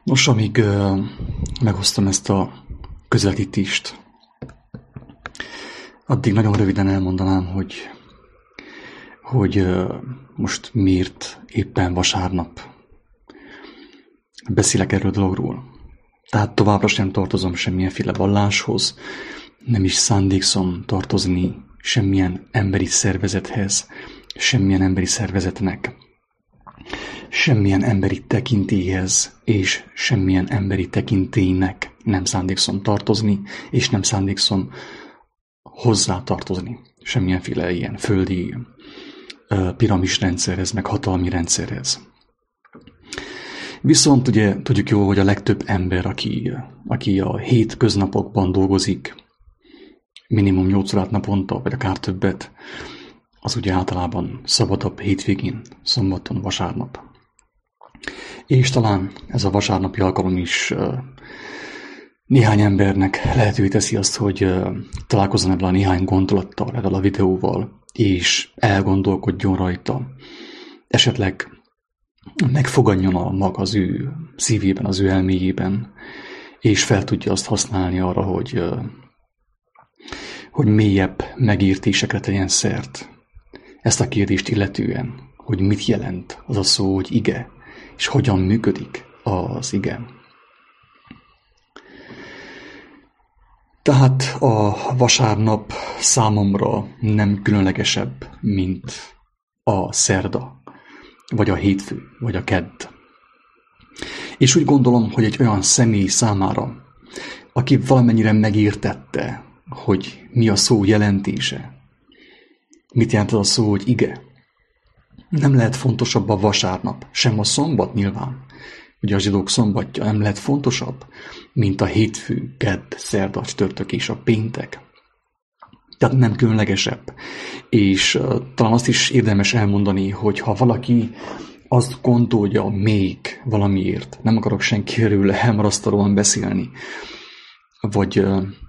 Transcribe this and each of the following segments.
Nos, amíg meghoztam ezt a közvetítést, addig nagyon röviden elmondanám, hogy most miért éppen vasárnap beszélek erről a dologról. Tehát továbbra sem tartozom semmilyenféle valláshoz, nem is szándékszom tartozni semmilyen emberi szervezethez, semmilyen emberi szervezetnek, semmilyen emberi tekintélyhez és semmilyen emberi tekintélynek nem szándékszom tartozni, és nem szándékszom hozzátartozni semmilyenféle ilyen földi piramisrendszerhez, meg hatalmi rendszerhez. Viszont ugye tudjuk jól, hogy a legtöbb ember, aki a hétköznapokban dolgozik, minimum 8 órát naponta, vagy akár többet, az ugye általában szabadabb hétvégén, szombaton, vasárnap. És talán ez a vasárnapi alkalom is néhány embernek lehetővé teszi azt, hogy találkozzon ebben a néhány gondolattal, ebben a videóval, és elgondolkodjon rajta. Esetleg megfogadjon a maga az ő szívében, az ő elméjében, és fel tudja azt használni arra, hogy mélyebb megértésekre tegyen szert. Ezt a kérdést illetően, hogy mit jelent az a szó, hogy ige, és hogyan működik az ige. Tehát a vasárnap számomra nem különlegesebb, mint a szerda, vagy a hétfő, vagy a kedd. És úgy gondolom, hogy egy olyan személy számára, aki valamennyire megértette, hogy mi a szó jelentése, mit jelent az a szó, hogy ige, nem lehet fontosabb a vasárnap, sem a szombat nyilván. Ugye a zsidók szombatja nem lehet fontosabb, mint a hétfő, kedd, szerda, csütörtök és a péntek. Tehát nem különlegesebb. És talán azt is érdemes elmondani, hogy ha valaki azt gondolja még valamiért, nem akarok senkiről elmarasztalóan beszélni, vagy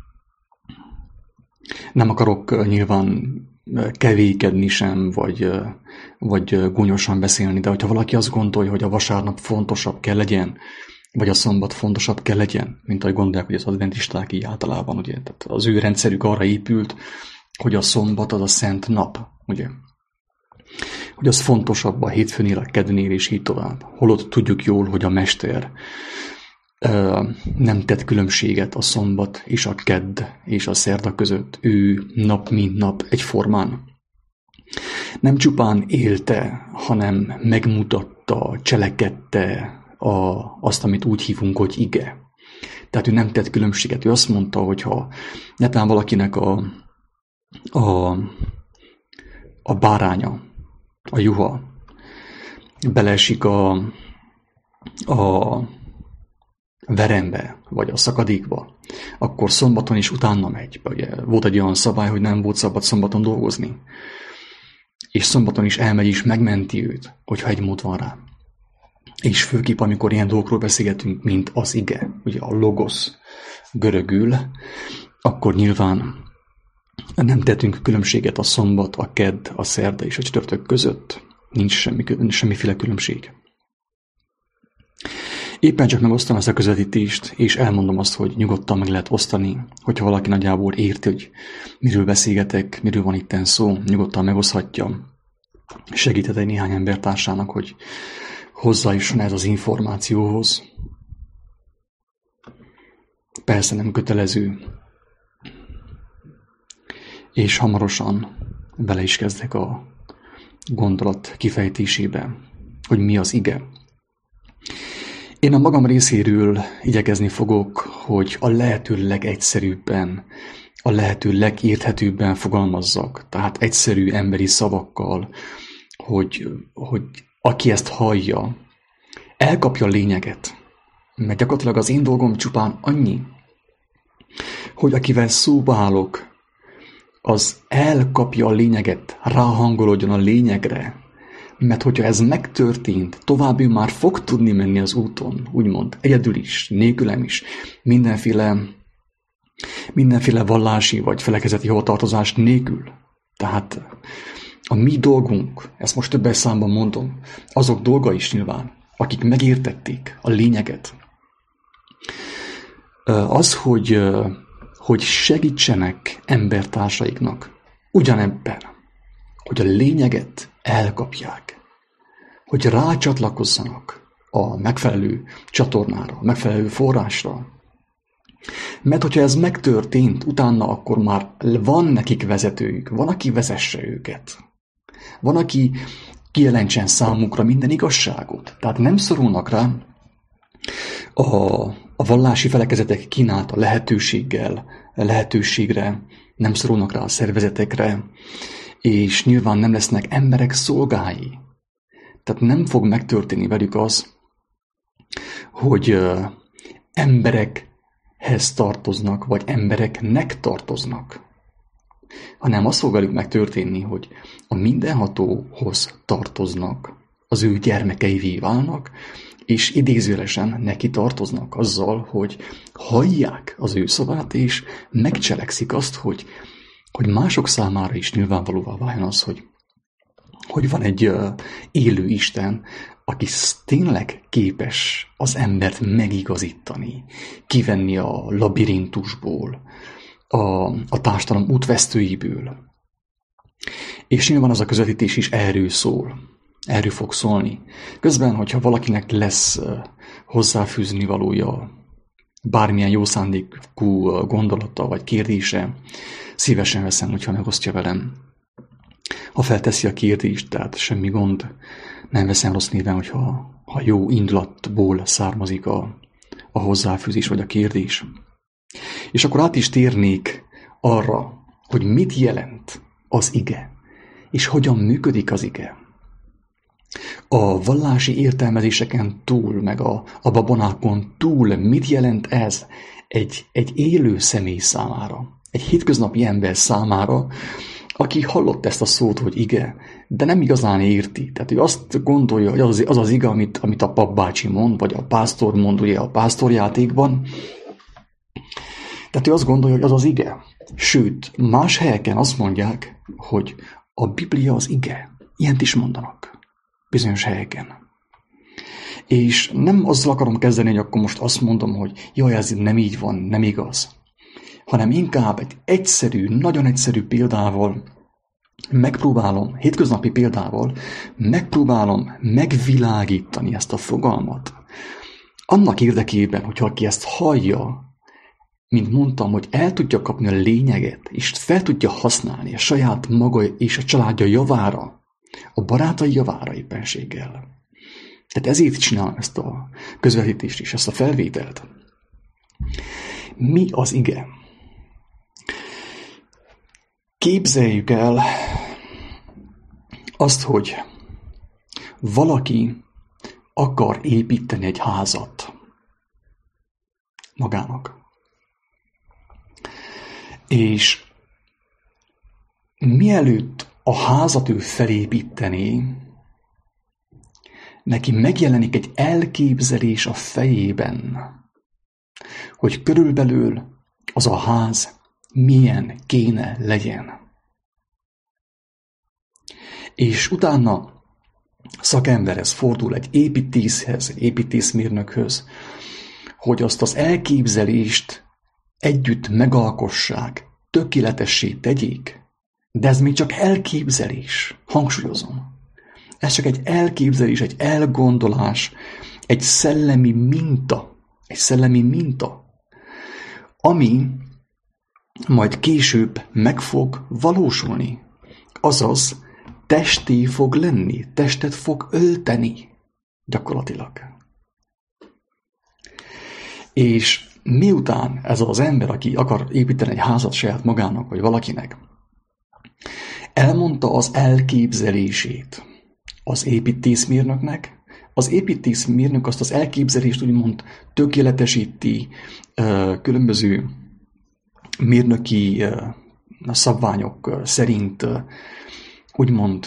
nem akarok nyilván kevékedni sem, vagy gúnyosan beszélni, de hogyha valaki azt gondolja, hogy a vasárnap fontosabb kell legyen, vagy a szombat fontosabb kell legyen, mint ahogy gondolják, hogy az adventisták így általában, ugye, tehát az ő rendszerük arra épült, hogy a szombat az a szent nap, ugye, hogy az fontosabb a hétfőnél, a kednél, és így tovább. Holott tudjuk jól, hogy a mester nem tett különbséget a szombat és a kedd és a szerda között. Ő nap mint nap egyformán nem csupán élte, hanem megmutatta, cselekedte azt, amit úgy hívunk, hogy ige. Tehát ő nem tett különbséget. Ő azt mondta, hogy ha netán valakinek a báránya, a juha beleesik a verembe, vagy a szakadékba, akkor szombaton is utána megy. Ugye volt egy olyan szabály, hogy nem volt szabad szombaton dolgozni. És szombaton is elmegy, és megmenti őt, hogyha egy mód van rá. És főképp, amikor ilyen dolgokról beszélgetünk, mint az ige, ugye a logos görögül, akkor nyilván nem tettünk különbséget a szombat, a kedd, a szerda és a csütörtök között. Nincs semmiféle különbség. Éppen csak megosztom ezt a közvetítést, és elmondom azt, hogy nyugodtan meg lehet osztani, hogyha valaki nagyjából érti, hogy miről beszélgetek, miről van itten szó, nyugodtan megoszthatja. Segíthet egy néhány embertársának, hogy hozzájusson ez az információhoz. Persze nem kötelező. És hamarosan bele is kezdek a gondolat kifejtésébe, hogy mi az ige. Én a magam részéről igyekezni fogok, hogy a lehető legegyszerűbben, a lehető legérthetőbben fogalmazzak, tehát egyszerű emberi szavakkal, hogy aki ezt hallja, elkapja a lényeget. Mert gyakorlatilag az én dolgom csupán annyi, hogy akivel szóba állok, az elkapja a lényeget, ráhangolódjon a lényegre, mert hogyha ez megtörtént, tovább ő már fog tudni menni az úton, úgymond, egyedül is, nélkülem is, mindenféle vallási vagy felekezeti hovatartozás nélkül. Tehát a mi dolgunk, ezt most többes számban mondom, azok dolga is nyilván, akik megértették a lényeget, Az, hogy segítsenek embertársaiknak ugyanebben, hogy a lényeget elkapják, hogy rácsatlakozzanak a megfelelő csatornára, a megfelelő forrásra. Mert hogyha ez megtörtént, utána akkor már van nekik vezetőjük, van, aki vezesse őket. Van, aki kijelentsen számukra minden igazságot. Tehát nem szorulnak rá a vallási felekezetek kínálta lehetőségre, nem szorulnak rá a szervezetekre, és nyilván nem lesznek emberek szolgái. Tehát nem fog megtörténni velük az, hogy emberekhez tartoznak, vagy embereknek tartoznak, hanem az fog velük megtörténni, hogy a mindenhatóhoz tartoznak, az ő gyermekeivé válnak, és idézőjelesen neki tartoznak azzal, hogy hallják az ő szavát, és megcselekszik azt, hogy mások számára is nyilvánvalóvá váljon az, hogy van egy élő Isten, aki tényleg képes az embert megigazítani, kivenni a labirintusból, a társadalom útvesztőiből. És nyilván az a közvetítés is erről szól, erről fog szólni. Közben, hogyha valakinek lesz hozzáfűzni valója, bármilyen jó szándékú gondolata vagy kérdése, szívesen veszem, hogyha megosztja velem. Ha felteszi a kérdést, tehát semmi gond, nem veszem rossz néven, ha jó indulatból származik a hozzáfűzés vagy a kérdés. És akkor át is térnék arra, hogy mit jelent az ige, és hogyan működik az ige. A vallási értelmezéseken túl, meg a babonákon túl mit jelent ez egy élő személy számára, egy hétköznapi ember számára, aki hallott ezt a szót, hogy ige, de nem igazán érti. Tehát ő azt gondolja, hogy az az ige, amit a papbácsi mond, vagy a pásztor mond ugye a pásztorjátékban. Tehát ő azt gondolja, hogy az az ige. Sőt, más helyeken azt mondják, hogy a Biblia az ige. Ilyent is mondanak bizonyos helyeken. És nem azzal akarom kezdeni, hogy akkor most azt mondom, hogy jaj, ez nem így van, nem igaz. Hanem inkább egy egyszerű, nagyon egyszerű példával megpróbálom, hétköznapi példával megpróbálom megvilágítani ezt a fogalmat. Annak érdekében, hogyha aki ezt hallja, mint mondtam, hogy el tudja kapni a lényeget, és fel tudja használni a saját maga és a családja javára, a barátai javára éppenséggel. Tehát ezért csinálom ezt a közvetítést és ezt a felvételt. Mi az ige? Képzeljük el azt, hogy valaki akar építeni egy házat magának. És mielőtt a házat ő felépítené, neki megjelenik egy elképzelés a fejében, hogy körülbelül az a ház milyen kéne legyen. És utána szakemberhez fordul egy építészhez, egy építészmérnökhöz, hogy azt az elképzelést együtt megalkossák, tökéletessé tegyék, de ez még csak elképzelés, hangsúlyozom. Ez csak egy elképzelés, egy elgondolás, egy szellemi minta, ami majd később meg fog valósulni. Azaz, testé fog lenni, testet fog ölteni gyakorlatilag. És miután ez az ember, aki akar építeni egy házat saját magának, vagy valakinek, elmondta az elképzelését az építészmérnöknek, az építészmérnök azt az elképzelést úgymond tökéletesíti különböző mérnöki szabványok szerint, úgymond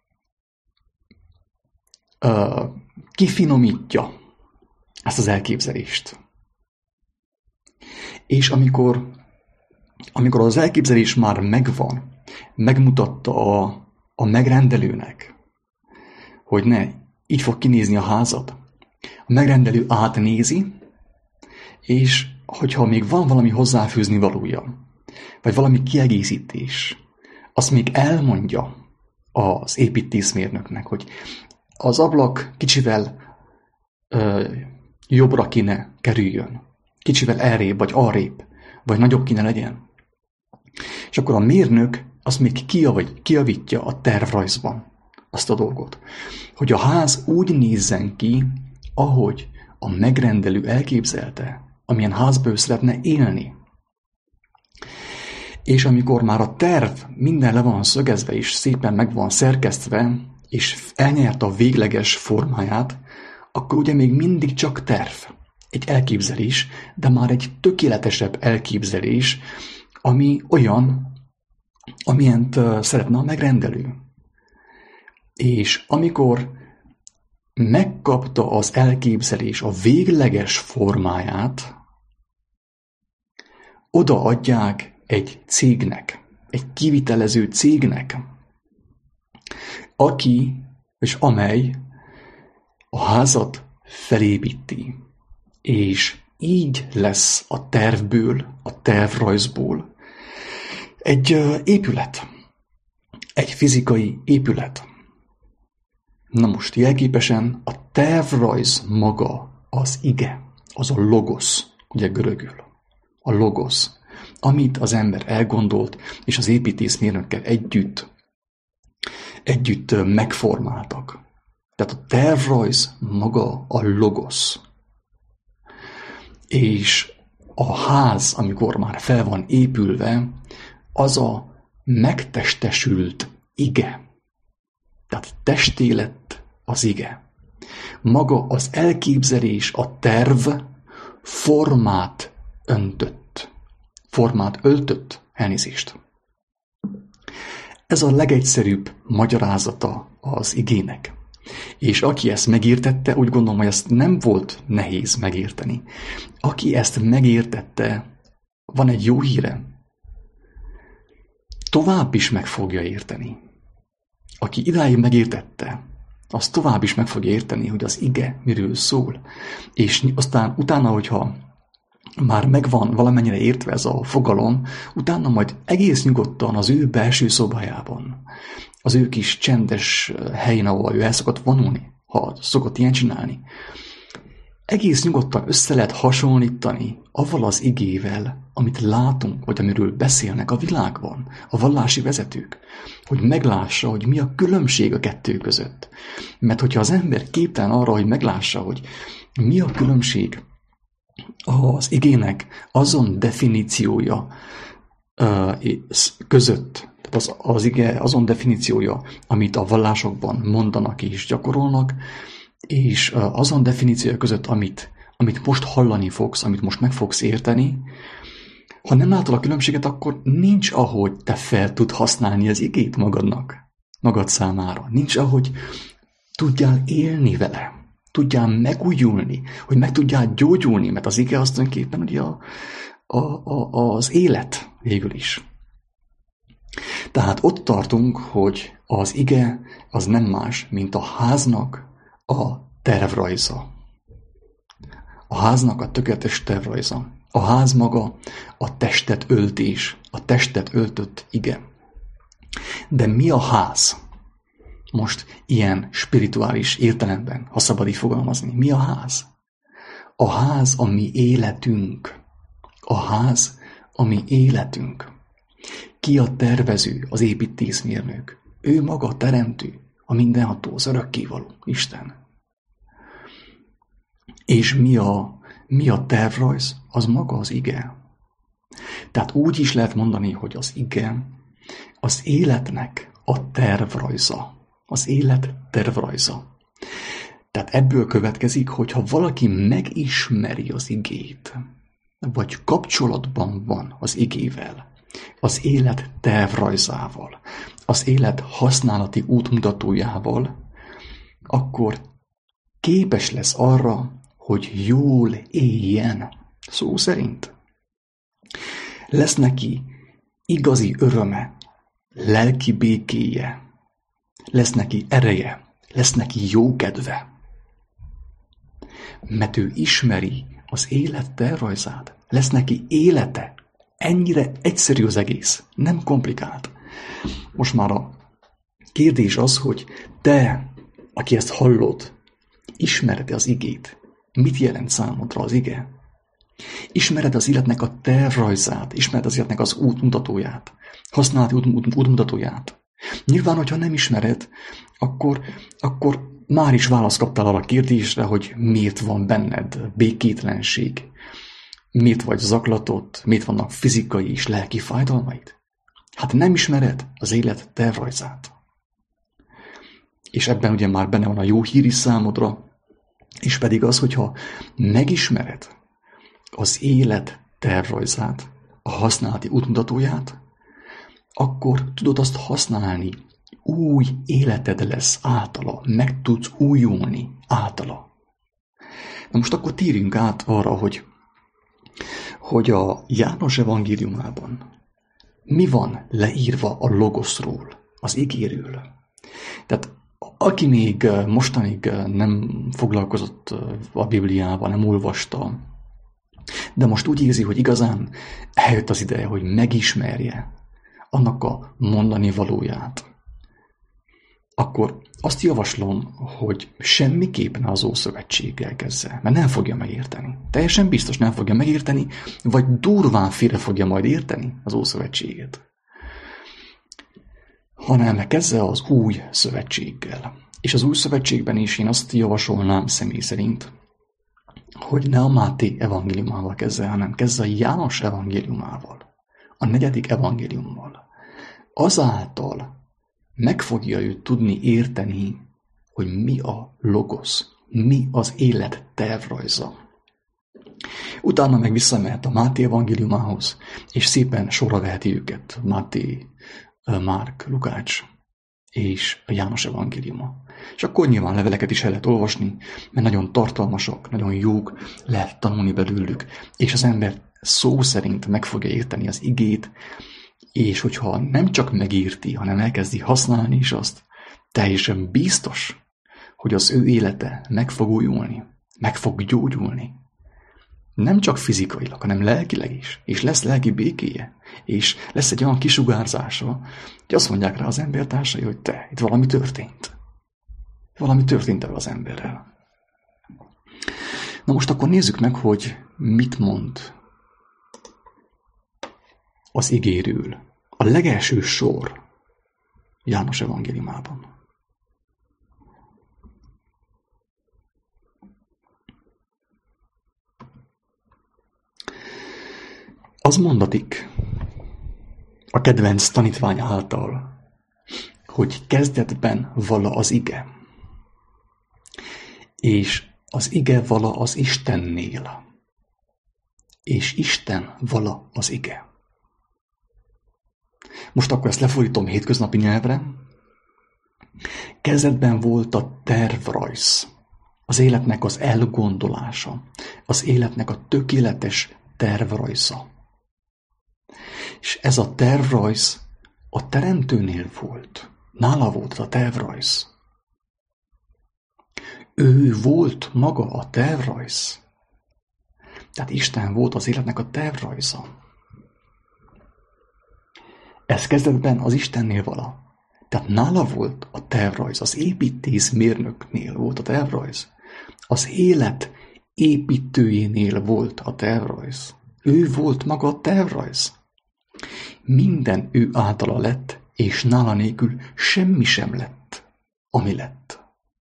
kifinomítja ezt az elképzelést. És amikor az elképzelés már megvan, megmutatta a megrendelőnek, hogy így fog kinézni a házad. A megrendelő átnézi, és hogyha még van valami hozzáfűzni valója, vagy valami kiegészítés, azt még elmondja az építészmérnöknek, hogy az ablak kicsivel jobbra kéne kerüljön, kicsivel elrébb, vagy arrébb, vagy nagyobb kéne legyen. És akkor a mérnök azt még kijavítja a tervrajzban azt a dolgot, hogy a ház úgy nézzen ki, ahogy a megrendelő elképzelte, amilyen házba ő szeretne élni. És amikor már a terv minden le van szögezve, és szépen meg van szerkesztve, és elnyerte a végleges formáját, akkor ugye még mindig csak terv. Egy elképzelés, de már egy tökéletesebb elképzelés, ami olyan, amilyent szeretne a megrendelő. És amikor megkapta az elképzelés a végleges formáját, odaadják egy cégnek, egy kivitelező cégnek, aki és amely a házat felépíti, és így lesz a tervből, a tervrajzból egy épület, egy fizikai épület. Na most jelképesen a tervrajz maga az ige, az a logosz, ugye görögül, a logosz, amit az ember elgondolt, és az építészmérnökkel együtt megformáltak. Tehát a tervrajz maga a logosz. És a ház, amikor már fel van épülve, az a megtestesült ige. Tehát testé lett az ige. Maga az elképzelés, a terv formát öltött, elnézést. Ez a legegyszerűbb magyarázata az igének. És aki ezt megértette, úgy gondolom, hogy ezt nem volt nehéz megérteni. Aki ezt megértette, van egy jó híre. Tovább is meg fogja érteni. Aki idáig megértette, az tovább is meg fogja érteni, hogy az ige miről szól. És aztán utána, hogyha már megvan valamennyire értve ez a fogalom, utána majd egész nyugodtan az ő belső szobájában, az ő kis csendes helyen, ahol ő el szokott vonulni, ha szokott ilyen csinálni, egész nyugodtan össze lehet hasonlítani avval az igével, amit látunk, vagy amiről beszélnek a világban, a vallási vezetők, hogy meglássa, hogy mi a különbség a kettő között. Mert hogyha az ember képtelen arra, hogy meglássa, hogy mi a különbség az igének azon definíciója között, tehát az ige azon definíciója, amit a vallásokban mondanak és gyakorolnak, és azon definíciója között, amit most hallani fogsz, amit most meg fogsz érteni, ha nem látod a különbséget, akkor nincs, ahogy te fel tud használni az igét magad számára. Nincs, ahogy tudjál élni vele, tudjál megújulni, hogy meg tudjál gyógyulni, mert az ige az tulajdonképpen ugye az élet végül is. Tehát ott tartunk, hogy az ige az nem más, mint a háznak a tervrajza. A háznak a tökéletes tervrajza. A ház maga a testet öltés, a testet öltött ige. De mi a ház? Most ilyen spirituális értelemben, ha szabad így fogalmazni. Mi a ház? A ház a mi életünk. A ház a mi életünk. Ki a tervező, az építészmérnök? Ő maga a teremtő, a mindenható, az örökkévaló, Isten. És mi a tervrajz? Az maga az ige. Tehát úgy is lehet mondani, hogy az ige az életnek a tervrajza. Az élet tervrajza. Tehát ebből következik, hogy ha valaki megismeri az igét, vagy kapcsolatban van az igével, az élet tervrajzával, az élet használati útmutatójával, akkor képes lesz arra, hogy jól éljen, szó szerint. Lesz neki igazi öröme, lelki békéje, lesz neki ereje, lesz neki jókedve. Mert ő ismeri az élet tervrajzát, lesz neki élete. Ennyire egyszerű az egész, nem komplikált. Most már a kérdés az, hogy te, aki ezt hallod, ismered az igét? Mit jelent számodra az ige? Ismered az életnek a tervrajzát, ismered az életnek az útmutatóját, használati útmutatóját. Nyilván, hogyha nem ismered, akkor már is választ kaptál arra a kérdésre, hogy miért van benned békétlenség, miért vagy zaklatott, miért vannak fizikai és lelki fájdalmaid. Hát nem ismered az élet tervrajzát. És ebben ugye már benne van a jó hír is számodra, és pedig az, hogyha megismered az élet tervrajzát, a használati útmutatóját, akkor tudod azt használni, új életed lesz általa, meg tudsz újulni általa. Na most akkor térjünk át arra, hogy a János evangéliumában mi van leírva a logoszról, az igéről. Tehát aki még mostanig nem foglalkozott a Bibliával, nem olvasta, de most úgy érzi, hogy igazán eljött az ideje, hogy megismerje annak a mondani valóját, akkor azt javaslom, hogy semmiképp ne az Ószövetséggel kezdje, mert nem fogja megérteni. Teljesen biztos nem fogja megérteni, vagy durván félre fogja majd érteni az Ószövetséget. Hanem kezdje az Új Szövetséggel. És az Új Szövetségben is én azt javasolnám személy szerint, hogy ne a Máté evangéliumával kezdje, hanem kezdje a János evangéliumával, a 4. evangéliummal. Azáltal meg fogja ő tudni érteni, hogy mi a logosz, mi az élet tervrajza. Utána meg visszamehet a Máté evangéliumához, és szépen sorra veheti őket. Máté, Márk, Lukács és a János evangéliuma. És akkor nyilván leveleket is el lehet olvasni, mert nagyon tartalmasak, nagyon jók, lehet tanulni belőlük, és az ember szó szerint meg fogja érteni az igét, és hogyha nem csak megérti, hanem elkezdi használni is azt, teljesen biztos, hogy az ő élete meg fog újulni, meg fog gyógyulni. Nem csak fizikailag, hanem lelkileg is, és lesz lelki békéje, és lesz egy olyan kisugárzása, hogy azt mondják rá az embertársai, hogy te, itt valami történt. Valami történt ebben az emberrel. Na most akkor nézzük meg, hogy mit mond az igéről. A legelső sor János evangéliumában. Az mondatik a kedvenc tanítvány által, hogy kezdetben vala az ige, és az ige vala az Istennél, és Isten vala az ige. Most akkor ezt lefordítom hétköznapi nyelvre. Kezdetben volt a tervrajz, az életnek az elgondolása, az életnek a tökéletes tervrajza. És ez a tervrajz a teremtőnél volt. Nála volt a tervrajz. Ő volt maga a tervrajz. Tehát Isten volt az életnek a tervrajza. Ez kezdetben az Istennél vala. Tehát nála volt a tervrajz, az építészmérnöknél volt a tervrajz. Az élet építőjénél volt a tervrajz. Ő volt maga a tervrajz. Minden ő általa lett, és nála nélkül semmi sem lett, ami lett.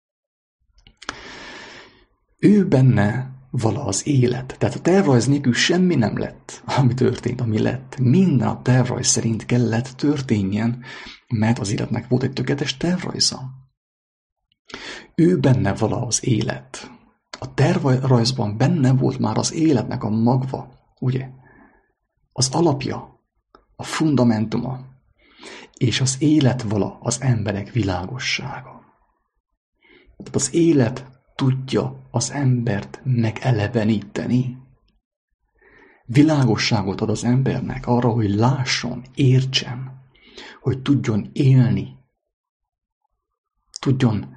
Ő benne vala az élet. Tehát a tervrajz nélkül semmi nem lett, ami történt, ami lett. Minden a tervrajz szerint kellett történjen, mert az életnek volt egy tökéletes tervrajza. Ő benne vala az élet. A tervrajzban benne volt már az életnek a magva, ugye? Az alapja, a fundamentuma, és az élet vala az emberek világossága. Tehát az élet tudja az embert megeleveníteni. Világosságot ad az embernek arra, hogy lásson, értsen, hogy tudjon élni, tudjon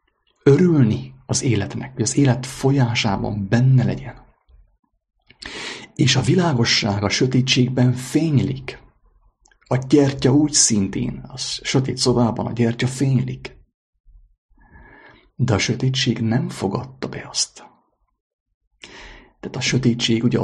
örülni az életnek, hogy az élet folyásában benne legyen. És a világosság a sötétségben fénylik. A gyertya úgy szintén, a sötét szobában a gyertya fénylik. De a sötétség nem fogadta be azt. Tehát a sötétség, ugye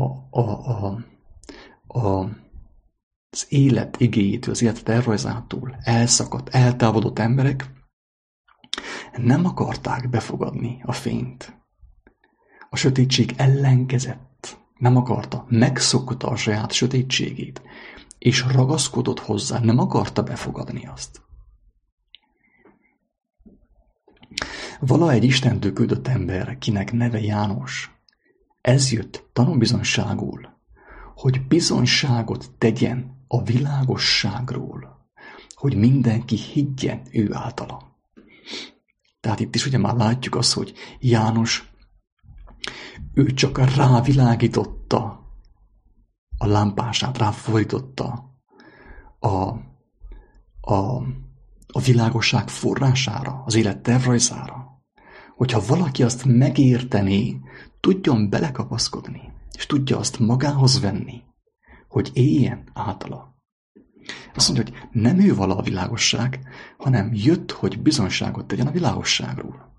az élet igéjétől, az élet tervrajzától elszakadt, eltávolodott emberek nem akarták befogadni a fényt. A sötétség ellenkezett, nem akarta, megszokta a saját sötétségét, és ragaszkodott hozzá, nem akarta befogadni azt. Vala egy Istentől küldött ember, kinek neve János, ez jött tanúbizonyságul, hogy bizonyságot tegyen a világosságról, hogy mindenki higgyen ő általa. Tehát itt is ugye már látjuk azt, hogy János, ő csak rávilágította a lámpását, ráfordította a világosság forrására, az élet tervrajzára. Hogyha valaki azt megértené, tudjon belekapaszkodni, és tudja azt magához venni, hogy éljen általa. Azt mondja, hogy nem ő vala a világosság, hanem jött, hogy bizonyságot tegyen a világosságról.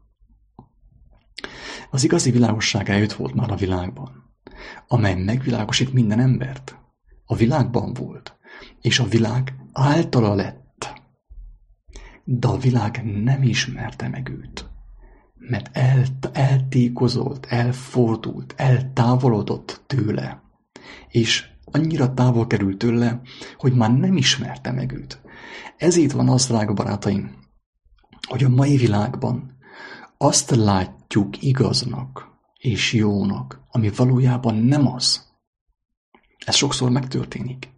Az igazi világosság eljött volt már a világban, amely megvilágosít minden embert. A világban volt, és a világ általa lett. De a világ nem ismerte meg őt, mert eltékozolt, elfordult, eltávolodott tőle, és annyira távol került tőle, hogy már nem ismerte meg őt. Ezért van az, drága barátaim, hogy a mai világban azt látjuk igaznak és jónak, ami valójában nem az. Ez sokszor megtörténik.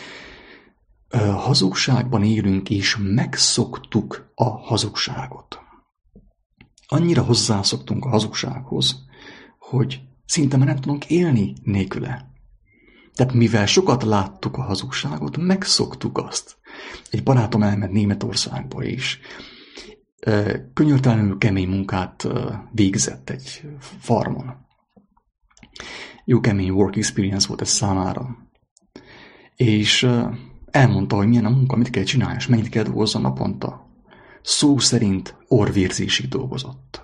Hazugságban élünk, és megszoktuk a hazugságot. Annyira hozzászoktunk a hazugsághoz, hogy szinte már nem tudunk élni nélküle. Tehát mivel sokat láttuk a hazugságot, megszoktuk azt. Egy barátom elment Németországba is. Könyörtelenül kemény munkát végzett egy farmon. Jó kemény work experience volt ez számára. És elmondta, hogy milyen a munka, mit kell csinálni, és mennyit kell dolgozni naponta. Szó szerint orrvérzésig dolgozott.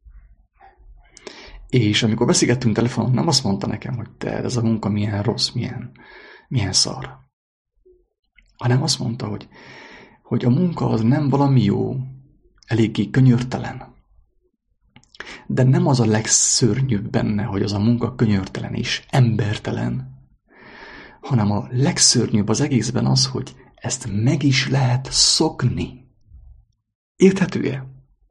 És amikor beszélgettünk telefonon, nem azt mondta nekem, hogy te, ez a munka milyen rossz, milyen szar. Hanem azt mondta, hogy a munka az nem valami jó, eléggé könyörtelen. De nem az a legszörnyűbb benne, hogy az a munka könyörtelen és embertelen, hanem a legszörnyűbb az egészben az, hogy ezt meg is lehet szokni. Érthető-e?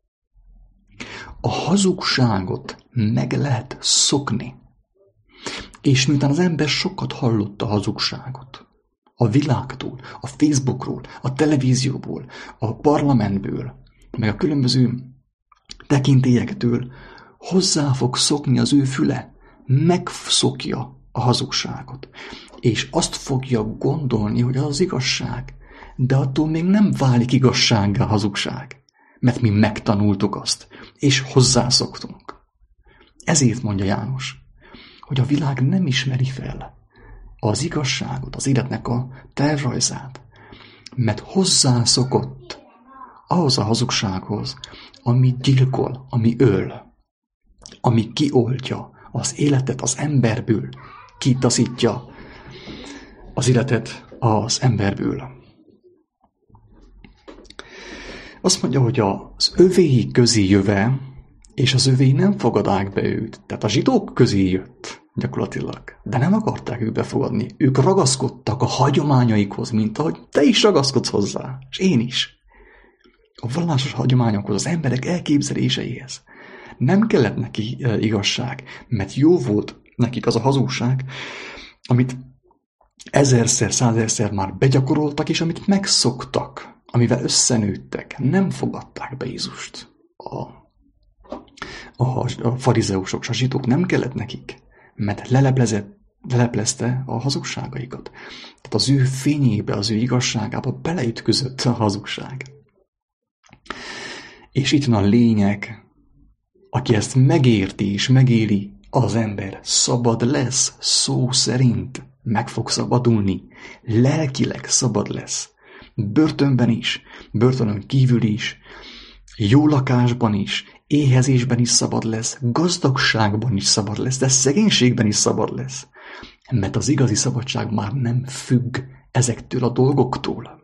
A hazugságot meg lehet szokni. És miután az ember sokat hallott a hazugságot, a világtól, a Facebookról, a televízióból, a parlamentből, meg a különböző tekintélyektől, hozzá fog szokni az ő füle, megszokja a hazugságot. És azt fogja gondolni, hogy az az igazság, de attól még nem válik igazsággá a hazugság, mert mi megtanultuk azt, és hozzászoktunk. Ezért mondja János, hogy a világ nem ismeri fel az igazságot, az életnek a tervrajzát, mert hozzászokott ahhoz a hazugsághoz, ami gyilkol, ami öl, ami kioltja az életet az emberből, kitaszítja az életet az emberből. Azt mondja, hogy az övéi közé jöve, és az övéi nem fogadák be őt. Tehát a zsidók közé jött gyakorlatilag, de nem akarták őt befogadni. Ők ragaszkodtak a hagyományaikhoz, mint ahogy te is ragaszkodsz hozzá, és én is. A vallásos hagyományokhoz, az emberek elképzeléseihez. Nem kellett neki igazság, mert jó volt nekik az a hazugság, amit ezerszer, százerszer már begyakoroltak, és amit megszoktak, amivel összenőttek, nem fogadták be Jézust. A farizeusok, a zsidók nem kellett nekik, mert leleplezte a hazugságaikat. Tehát az ő fényébe, az ő igazságába beleütközött a hazugság. És itt van a lényeg, aki ezt megérti és megéli az ember szabad lesz, szó szerint meg fog szabadulni, lelkileg szabad lesz. Börtönben is, börtönön kívül is, jó lakásban is, éhezésben is szabad lesz, gazdagságban is szabad lesz, de szegénységben is szabad lesz. Mert az igazi szabadság már nem függ ezektől a dolgoktól.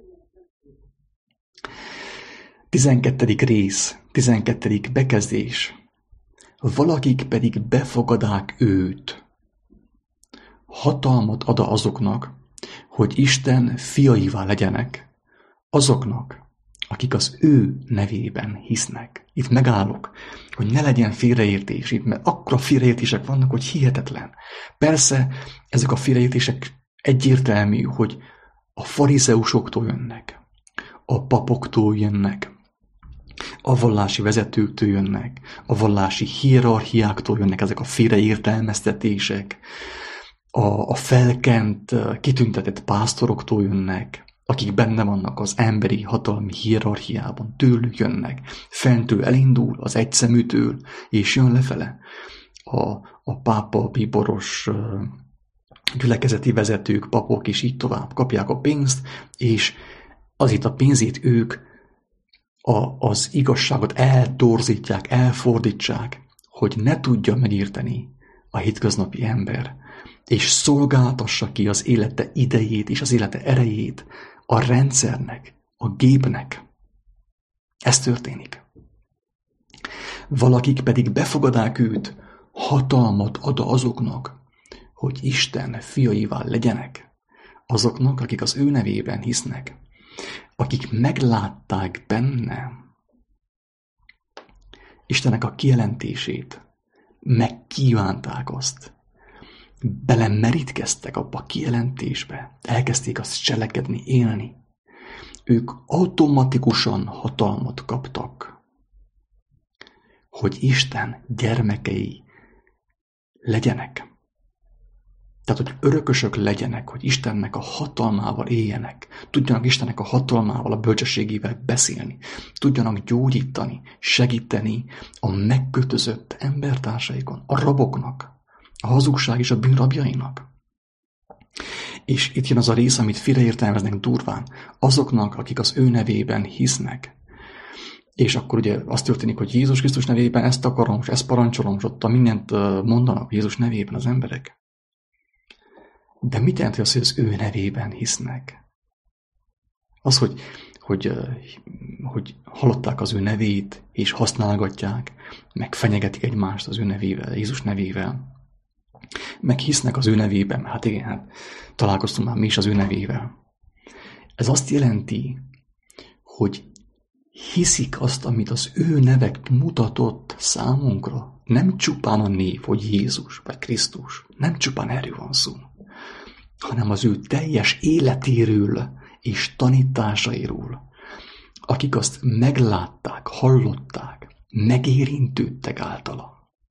12. rész, 12. bekezdés. Valakik pedig befogadák őt. Hatalmat ad azoknak, hogy Isten fiaivá legyenek, azoknak, akik az ő nevében hisznek. Itt megállok, hogy ne legyen félreértés itt, mert akkora félreértések vannak, hogy hihetetlen. Persze, ezek a félreértések egyértelmű, hogy a farizeusoktól jönnek, a papoktól jönnek, a vallási vezetőktől jönnek, a vallási hierarchiáktól jönnek ezek a félreértelmeztetések, a felkent, kitüntetett pásztoroktól jönnek, akik benne vannak az emberi hatalmi hierarchiában, tőlük jönnek. Fentől elindul, az egyszeműtől, és jön lefele. A pápa, bíboros, gyülekezeti vezetők, papok, és így tovább kapják a pénzt, és az itt a pénzét ők az igazságot eltorzítják, elfordítsák, hogy ne tudja megérteni a hétköznapi ember, és szolgáltassa ki az élete idejét és az élete erejét a rendszernek, a gépnek. Ez történik. Valakik pedig befogadák őt, hatalmat ad azoknak, hogy Isten fiaivá legyenek, azoknak, akik az ő nevében hisznek, akik meglátták benne Istennek a kijelentését, megkívánták azt, belemerítkeztek abba a kijelentésbe, elkezdték azt cselekedni, élni. Ők automatikusan hatalmat kaptak, hogy Isten gyermekei legyenek. Tehát, hogy örökösök legyenek, hogy Istennek a hatalmával éljenek, tudjanak Istennek a hatalmával, a bölcsességével beszélni, tudjanak gyógyítani, segíteni a megkötözött embertársaikon, a raboknak, a hazugság és a bűn rabjainak. És itt jön az a rész, amit félreértelmeznek durván, azoknak, akik az ő nevében hisznek. És akkor ugye az történik, hogy Jézus Krisztus nevében ezt akarom, és ezt parancsolom, és ott mindent mondanak Jézus nevében az emberek. De mit jelenti az, hogy az ő nevében hisznek? Az, hogy hallották az ő nevét, és használgatják, meg fenyegetik egymást az ő nevével, Jézus nevével, meg hisznek az ő nevében. Hát igen, hát találkoztunk már mi is az ő nevével. Ez azt jelenti, hogy hiszik azt, amit az ő nevek mutatott számunkra. Nem csupán a név, hogy Jézus vagy Krisztus. Nem csupán erről van szó, hanem az ő teljes életéről és tanításairól, akik azt meglátták, hallották, megérintődtek általa,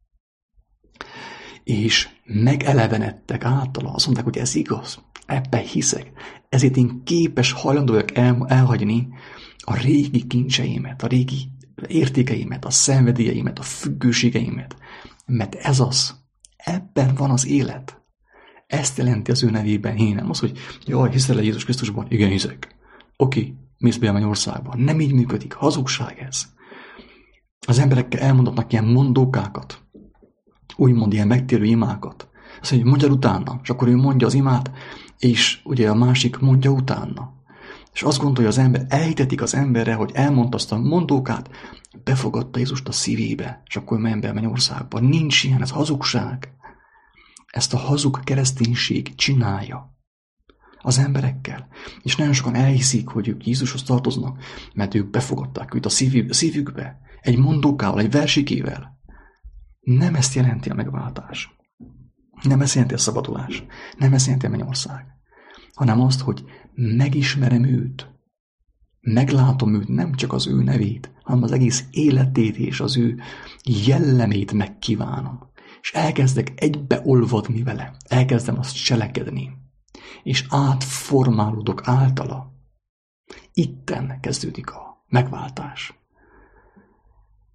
és megelevenedtek általa. Azt mondták, hogy ez igaz, ebben hiszek, ezért én képes, hajlandó vagyok elhagyni a régi kincseimet, a régi értékeimet, a szenvedélyeimet, a függőségeimet, mert ez az, ebben van az élet. Ezt jelenti az ő nevében hinni. Nem az, hogy jaj, hiszel-e Jézus Krisztusban? Igen, hiszek. Oké, mész be a mennyországba. Nem így működik. Hazugság ez. Az emberekkel elmondatnak ilyen mondókákat, úgymond ilyen megtérő imákat. Azt mondja, hogy mondja utána, és akkor ő mondja az imát, és ugye a másik mondja utána. És azt gondolja az ember, elhitetik az emberre, hogy elmondta azt a mondókát, befogadta Jézust a szívébe, és akkor menj be a mennyországba. Nincs ilyen, ez hazugság. Ezt a hazug kereszténység csinálja az emberekkel. És nagyon sokan elhiszik, hogy ők Jézushoz tartoznak, mert ők befogadták őt a szívükbe, egy mondókával, egy versikével. Nem ezt jelenti a megváltás. Nem ezt jelenti a szabadulás. Nem ezt jelenti a mennyország. Hanem azt, hogy megismerem őt. Meglátom őt, nem csak az ő nevét, hanem az egész életét és az ő jellemét megkívánom. És elkezdek egybeolvadni vele, elkezdem azt cselekedni, és átformálódok általa. Itten kezdődik a megváltás.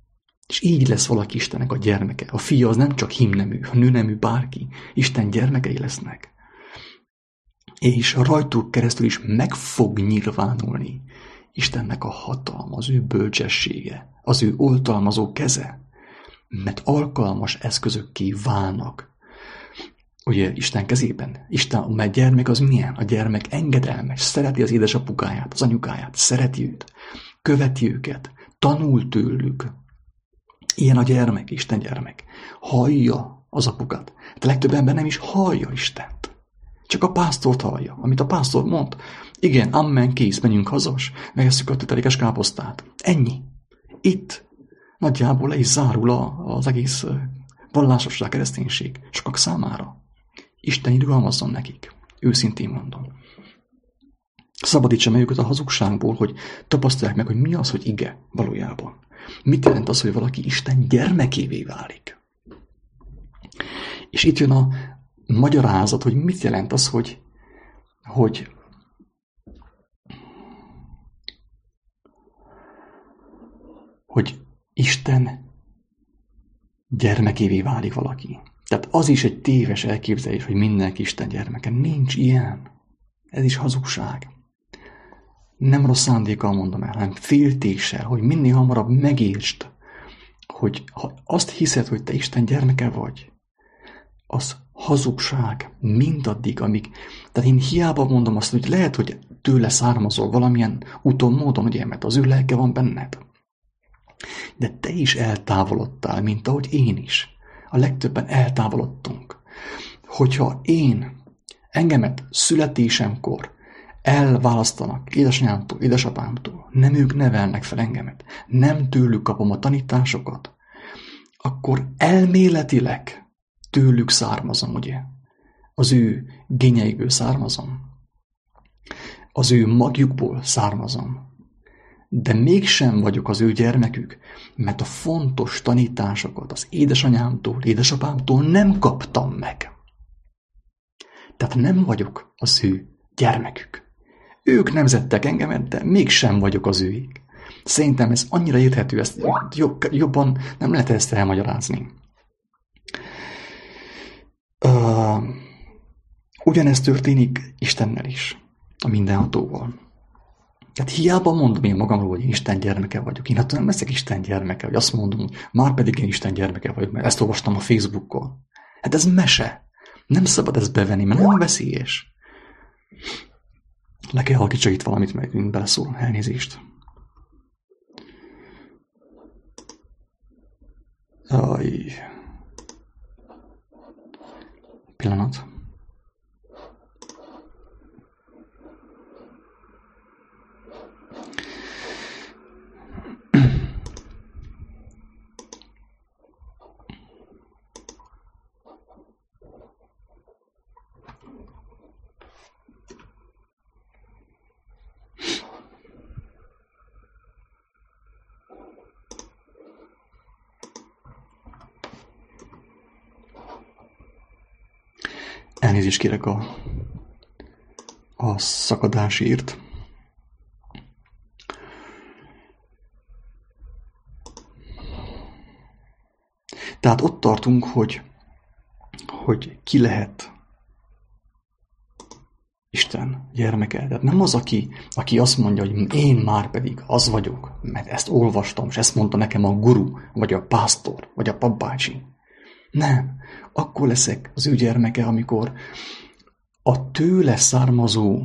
És így lesz valaki Istennek a gyermeke. A fia az nem csak himnemű, a nőnemű bárki. Isten gyermekei lesznek. És rajtuk keresztül is meg fog nyilvánulni Istennek a hatalma, az ő bölcsessége, az ő oltalmazó keze, mert alkalmas eszközökké válnak. Ugye Isten kezében, a gyermek az milyen? A gyermek engedelmes, szereti az édesapukáját, az anyukáját, szereti őt, követi őket, tanul tőlük. Ilyen a gyermek, Isten gyermek. Hallja az apukát. De legtöbb ember nem is hallja Istent. Csak a pásztort hallja, amit a pásztor mond. Igen, amen, kész, menjünk hazas, megesszük a tütelékes káposztát. Ennyi. Itt nagyjából le is zárul az egész vallásosság, kereszténység sokak számára. Isten irgalmazzon nekik. Őszintén mondom. Szabadítsa meg őket a hazugságból, hogy tapasztalják meg, hogy mi az, hogy ige valójában. Mit jelent az, hogy valaki Isten gyermekévé válik? És itt jön a magyarázat, hogy mit jelent az, hogy Isten gyermekévé válik valaki. Tehát az is egy téves elképzelés, hogy mindenki Isten gyermeke. Nincs ilyen. Ez is hazugság. Nem rossz szándékkal mondom el, hanem féltéssel, hogy minél hamarabb megértsd, hogy ha azt hiszed, hogy te Isten gyermeke vagy, az hazugság mindaddig, amíg... Tehát én hiába mondom azt, hogy lehet, hogy tőle származol valamilyen úton, módon, ugye, mert az ő lelke van benned. De te is eltávolodtál, mint ahogy én is. A legtöbben eltávolodtunk. Hogyha engemet születésemkor elválasztanak édesanyámtól, édesapámtól, nem ők nevelnek fel engemet, nem tőlük kapom a tanításokat, akkor elméletileg tőlük származom, ugye? Az ő génjeikből származom. Az ő magjukból származom. De mégsem vagyok az ő gyermekük, mert a fontos tanításokat az édesanyámtól, édesapámtól nem kaptam meg. Tehát nem vagyok az ő gyermekük. Ők nemzettek engemet, de mégsem vagyok az őik. Szerintem ez annyira érthető, ezt jobban nem lehet ezt elmagyarázni. Ugyanezt történik Istennel is, a mindenhatóval. Tehát hiába mondom én magamról, hogy én Isten gyermeke vagyok. Én hát nem leszek Isten gyermeke, hogy azt mondom, hogy már pedig én Isten gyermeke vagyok, mert ezt olvastam a Facebookon. Hát ez mese. Nem szabad ezt bevenni, mert nagyon veszélyes. Le kell halkítsa itt valamit, meg mint beleszól. Elnézést. Pillanat. Elnézést kérek a szakadásért. Tehát ott tartunk, hogy ki lehet Isten gyermeke. Tehát nem az, aki azt mondja, hogy én már pedig az vagyok, mert ezt olvastam, és ezt mondta nekem a guru, vagy a pásztor, vagy a papbácsi. Nem. Akkor leszek az ő gyermeke, amikor a tőle származó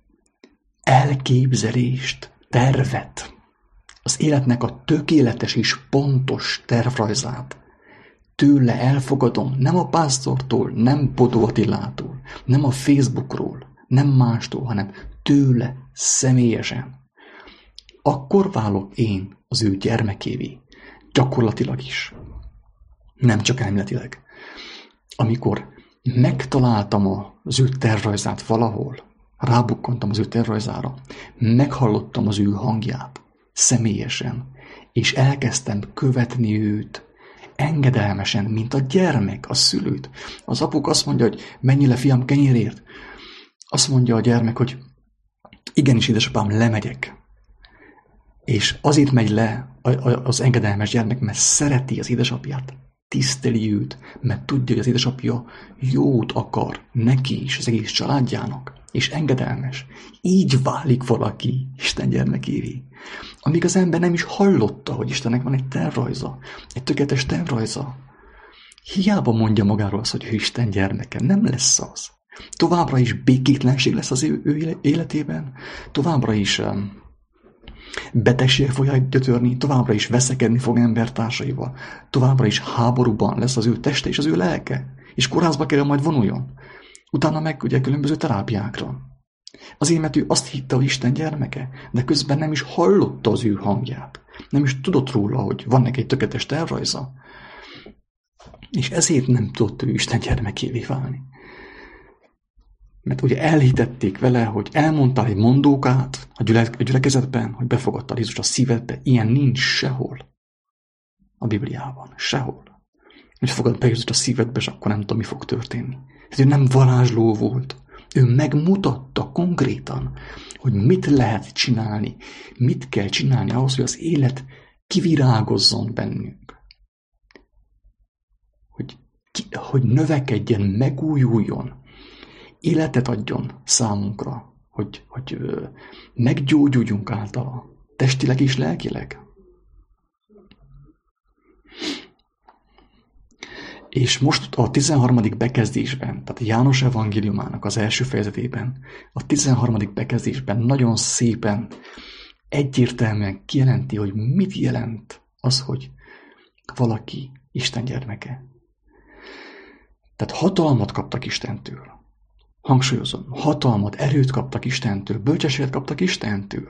elképzelést, tervet, az életnek a tökéletes és pontos tervrajzát tőle elfogadom, nem a pásztortól, nem Bodó Attilától, nem a Facebookról, nem mástól, hanem tőle személyesen. Akkor válok én az ő gyermekévé, gyakorlatilag is. Nem csak elméletileg. Amikor megtaláltam az ő tervrajzát valahol, rábukkantam az ő tervrajzára, meghallottam az ő hangját személyesen, és elkezdtem követni őt engedelmesen, mint a gyermek, a szülőt. Az apuk azt mondja, hogy menj le, fiam, kenyérért. Azt mondja a gyermek, hogy igenis, édesapám, lemegyek. És azért megy le, az engedelmes gyermek, mert szereti az édesapját, tiszteli őt, mert tudja, hogy az édesapja jót akar neki is, az egész családjának, és engedelmes. Így válik valaki Isten gyermekévé. Amíg az ember nem is hallotta, hogy Istennek van egy tervrajza, egy tökéletes tervrajza. Hiába mondja magáról azt, hogy ő Isten gyermeke, nem lesz az. Továbbra is békétlenség lesz az ő életében, továbbra is betegségek fogják gyötörni, továbbra is veszekedni fog embertársaival, továbbra is háborúban lesz az ő teste és az ő lelke, és kórházba kell majd vonuljon. Utána meg ugye különböző terápiákra. Azért, mert ő azt hitte, hogy Isten gyermeke, de közben nem is hallotta az ő hangját. Nem is tudott róla, hogy van neki egy tökéletes tervrajza. És ezért nem tudott ő Isten gyermekévé válni. Mert ugye elhitették vele, hogy elmondtál egy mondókát a gyülekezetben, hogy befogadtál Jézus a szívedbe. Ilyen nincs sehol a Bibliában. Sehol. Hogy fogad be Jézus a szívedbe, és akkor nem tudom, mi fog történni. Ez ő nem varázsló volt. Ő megmutatta konkrétan, hogy mit lehet csinálni, mit kell csinálni ahhoz, hogy az élet kivirágozzon bennünk. Hogy növekedjen, megújuljon, életet adjon számunkra, hogy meggyógyuljunk általa, testileg és lelkileg. És most a 13. bekezdésben, tehát János evangéliumának az első fejezetében, a 13. bekezdésben nagyon szépen, egyértelműen kijelenti, hogy mit jelent az, hogy valaki Isten gyermeke. Tehát hatalmat kaptak Istentől. Hangsúlyozom, hatalmat, erőt kaptak Istentől, bölcsességet kaptak Istentől.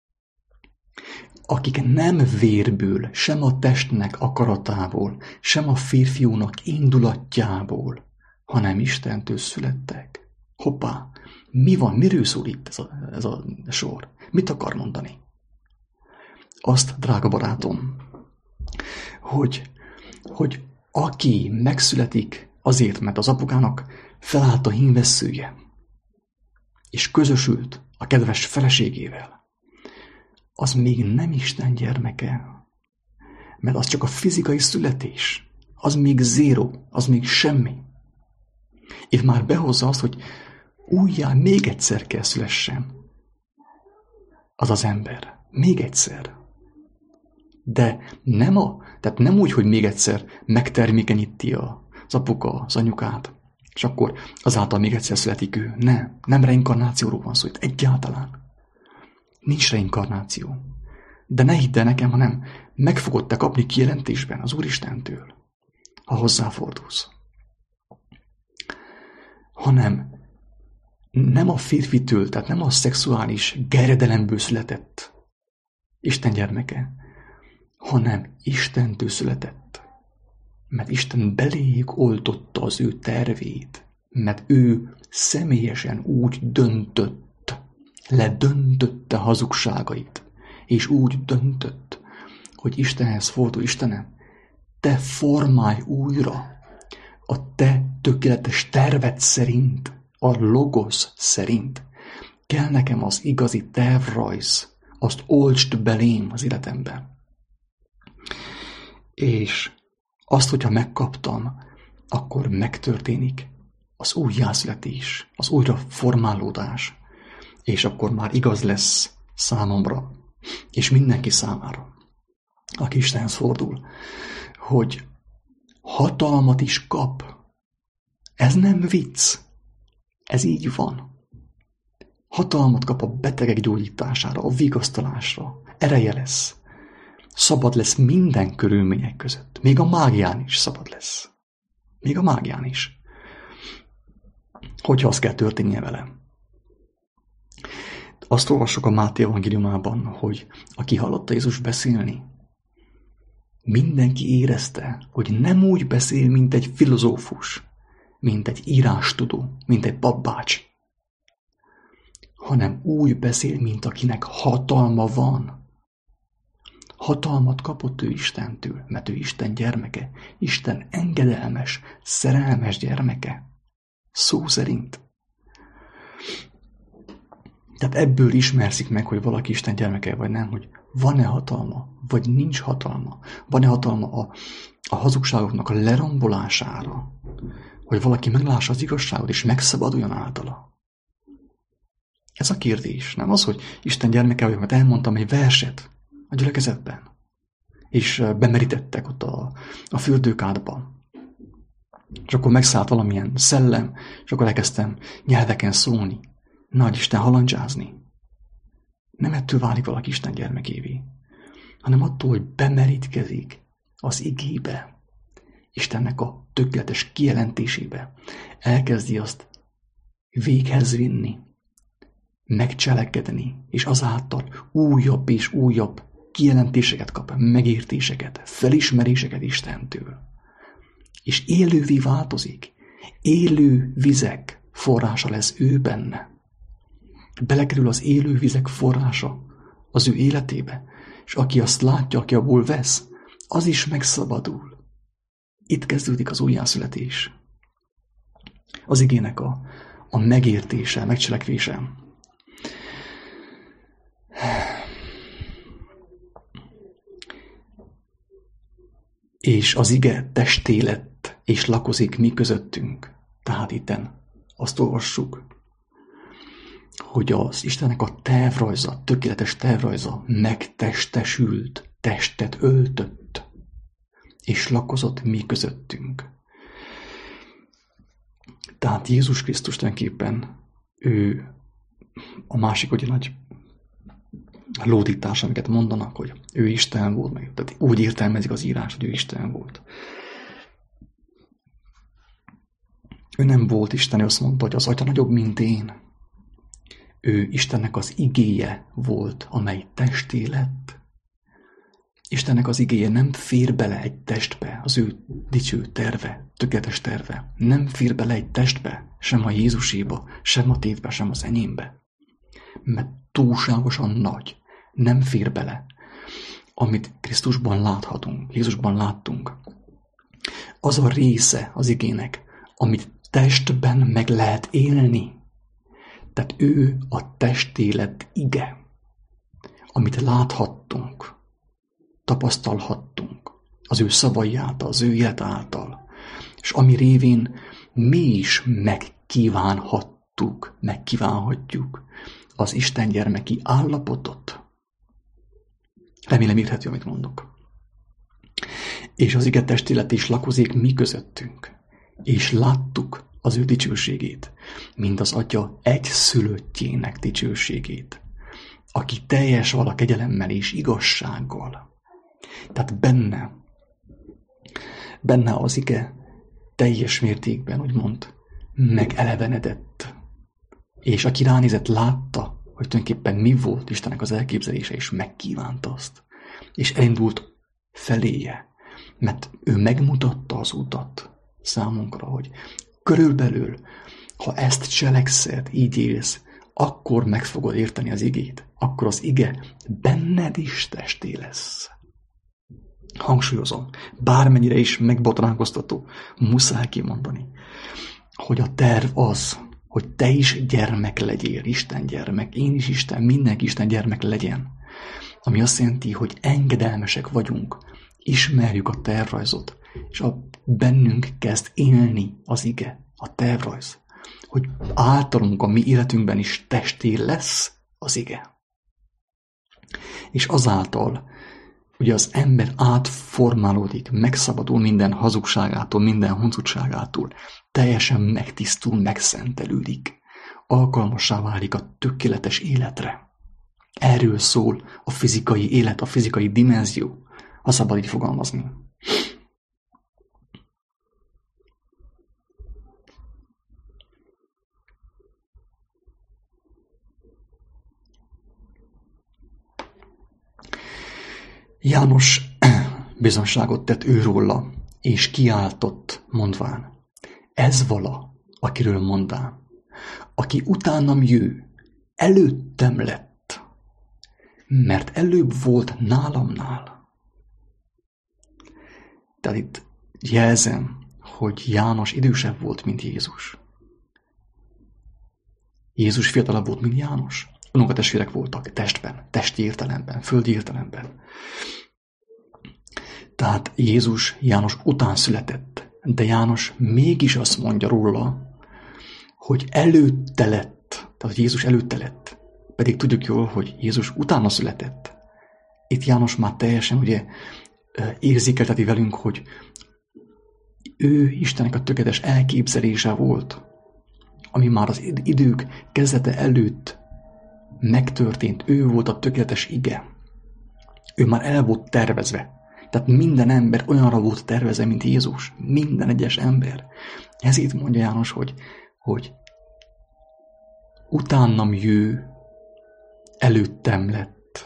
Akik nem vérből, sem a testnek akaratából, sem a férfiúnak indulatjából, hanem Istentől születtek. Hoppá, mi van, miről szól itt ez a sor? Mit akar mondani? Azt, drága barátom, hogy aki megszületik azért, mert az apukának felállt a hímvesszője, és közösült a kedves feleségével, az még nem Isten gyermeke, mert az csak a fizikai születés, az még zéró, az még semmi. Itt már behozza azt, hogy újjá még egyszer kell szülessen az ember. Még egyszer. De nem úgy, hogy még egyszer megtermékenyíti az apuka, az anyukát, és akkor azáltal még egyszer születik ő. Nem reinkarnációról van szó itt egyáltalán. Nincs reinkarnáció. De ne hidd el nekem, hanem meg fogod te kapni kijelentésben az Úristentől, ha hozzáfordulsz. Hanem nem a férfitől, tehát nem a szexuális gerjedelemből született Isten gyermeke, hanem Istentől született. Mert Isten beléjük oltotta az ő tervét, mert ő személyesen úgy döntött, ledöntötte hazugságait, és úgy döntött, hogy Istenhez fordul. Istenem, te formálj újra a te tökéletes terved szerint, a logosz szerint. Kell nekem az igazi tervrajz, azt oltsd belém az életemben. És azt, hogyha megkaptam, akkor megtörténik az újjászületés, az újraformálódás, és akkor már igaz lesz számomra, és mindenki számára, aki Istenhez fordul, hogy hatalmat is kap. Ez nem vicc, ez így van. Hatalmat kap a betegek gyógyítására, a vigasztalásra, ereje lesz. Szabad lesz minden körülmények között. Még a mágián is szabad lesz. Még a mágián is. Hogyha az kell történnie vele. Azt olvassuk a Máté evangéliumában, hogy aki hallotta Jézus beszélni, mindenki érezte, hogy nem úgy beszél, mint egy filozófus, mint egy írástudó, mint egy papbácsi, hanem úgy beszél, mint akinek hatalma van. Hatalmat kapott ő Istentől, mert ő Isten gyermeke, Isten engedelmes, szerelmes gyermeke. Szó szerint. Tehát ebből ismerszik meg, hogy valaki Isten gyermeke vagy nem, hogy van-e hatalma, vagy nincs hatalma? Van-e hatalma a hazugságoknak a lerombolására, hogy valaki meglássa az igazságot, és megszabaduljon általa? Ez a kérdés. Nem az, hogy Isten gyermeke vagyok, mert elmondtam egy verset a gyülekezetben, és bemerítettek ott a fürdőkádba. És akkor megszállt valamilyen szellem, és akkor elkezdtem nyelveken szólni, nagy Isten halandzsázni. Nem ettől válik valaki Isten gyermekévé, hanem attól, hogy bemerítkezik az igébe, Istennek a tökéletes kijelentésébe. Elkezdi azt véghez vinni, megcselekedni, és azáltal újabb és újabb kijelentéseket kap, megértéseket, felismeréseket Istentől. És élővé változik. Élő vizek forrása lesz ő benne. Belekerül az élő vizek forrása az ő életébe, és aki azt látja, aki abból vesz, az is megszabadul. Itt kezdődik az újjászületés. Az igének a megértése, megcselekvése. És az ige testé lett, és lakozik mi közöttünk. Tehát itten azt olvassuk, hogy az Istennek a tervrajza, tökéletes tervrajza megtestesült, testet öltött, és lakozott mi közöttünk. Tehát Jézus Krisztus tulajdonképpen ő a másik ugye nagy lódítás, amiket mondanak, hogy ő Isten volt, meg, tehát úgy értelmezik az írás, hogy ő Isten volt. Ő nem volt Isten, ő azt mondta, hogy az Atya nagyobb, mint én. Ő Istennek az igéje volt, amely testé lett. Istennek az igéje nem fér bele egy testbe, az ő dicső terve, tökéletes terve. Nem fér bele egy testbe, sem a Jézuséba, sem a tétbe, sem az enyémbe. Mert túlságosan nagy. Nem fér bele, amit Krisztusban láthatunk, Jézusban láttunk. Az a része az igének, amit testben meg lehet élni. Tehát ő a testélet ige, amit láthattunk, tapasztalhattunk az ő szavai által, az ő élet által, és ami révén mi is megkívánhatjuk az Isten gyermeki állapotot. Remélem érthető, amit mondok. És az ige testélet is lakozik mi közöttünk, és láttuk az ő dicsőségét, mint az Atya egyszülöttjének dicsőségét, aki teljes vala kegyelemmel és igazsággal. Tehát benne az ige teljes mértékben, úgymond, megelevenedett. És aki ránézett, látta, hogy tulajdonképpen mi volt Istennek az elképzelése, és megkívánta azt. És elindult feléje, mert ő megmutatta az utat számunkra, hogy körülbelül, ha ezt cselekszed, így élsz, akkor meg fogod érteni az igét. Akkor az ige benned is testé lesz. Hangsúlyozom, bármennyire is megbotránkoztató, muszáj kimondani, hogy a terv az, hogy te is gyermek legyél, Isten gyermek, én is Isten, mindenki Isten gyermek legyen. Ami azt jelenti, hogy engedelmesek vagyunk, ismerjük a tervrajzot, és bennünk kezd élni az ige, a tervrajz, hogy általunk a mi életünkben is testé lesz az ige. És azáltal, ugye az ember átformálódik, megszabadul minden hazugságától, minden huncutságától, teljesen megtisztul, megszentelődik, alkalmassá válik a tökéletes életre. Erről szól a fizikai élet, a fizikai dimenzió, ha szabad így fogalmazni. János bizonságot tett őróla, és kiáltott, mondván, ez vala, akiről mondám, aki utánam jő, előttem lett, mert előbb volt nálamnál. Tehát itt jelzem, hogy János idősebb volt, mint Jézus. Jézus fiatalabb volt, mint János. unokatestvérek voltak testben, testi értelemben, földi értelemben. Tehát Jézus János után született, de János mégis azt mondja róla, hogy előtte lett, tehát Jézus előtte lett. Pedig tudjuk jól, hogy Jézus utána született. Itt János már teljesen ugye érzékelteti velünk, hogy ő Istennek a tökéletes elképzelése volt, ami már az idők kezdete előtt megtörtént. Ő volt a tökéletes ige. Ő már el volt tervezve. Tehát minden ember olyanra volt tervezve, mint Jézus. Minden egyes ember. Ezért mondja János, hogy utánam jő, előttem lett.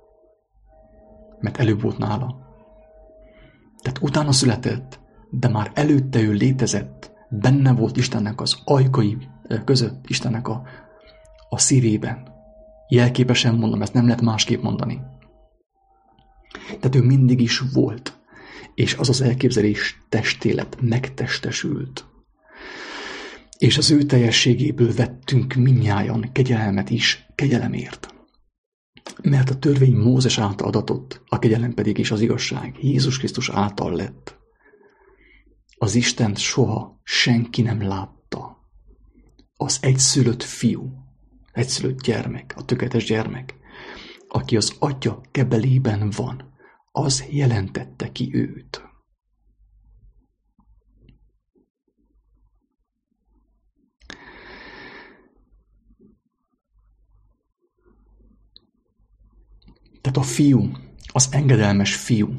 Mert előbb volt nála. Tehát utána született, de már előtte ő létezett. Benne volt Istennek az ajkai között, Istennek a szívében. Jelképesen mondom, ezt nem lehet másképp mondani. Tehát ő mindig is volt, és az az elképzelés testélet megtestesült. És az ő teljességéből vettünk mindnyájan kegyelmet is kegyelemért. Mert a törvény Mózes által adatott, a kegyelem pedig is az igazság Jézus Krisztus által lett. Az Istent soha senki nem látta. Az egyszülött fiú, egyszülött gyermek, a tökéletes gyermek, aki az Atya kebelében van, az jelentette ki őt. Tehát a fiú, az engedelmes fiú,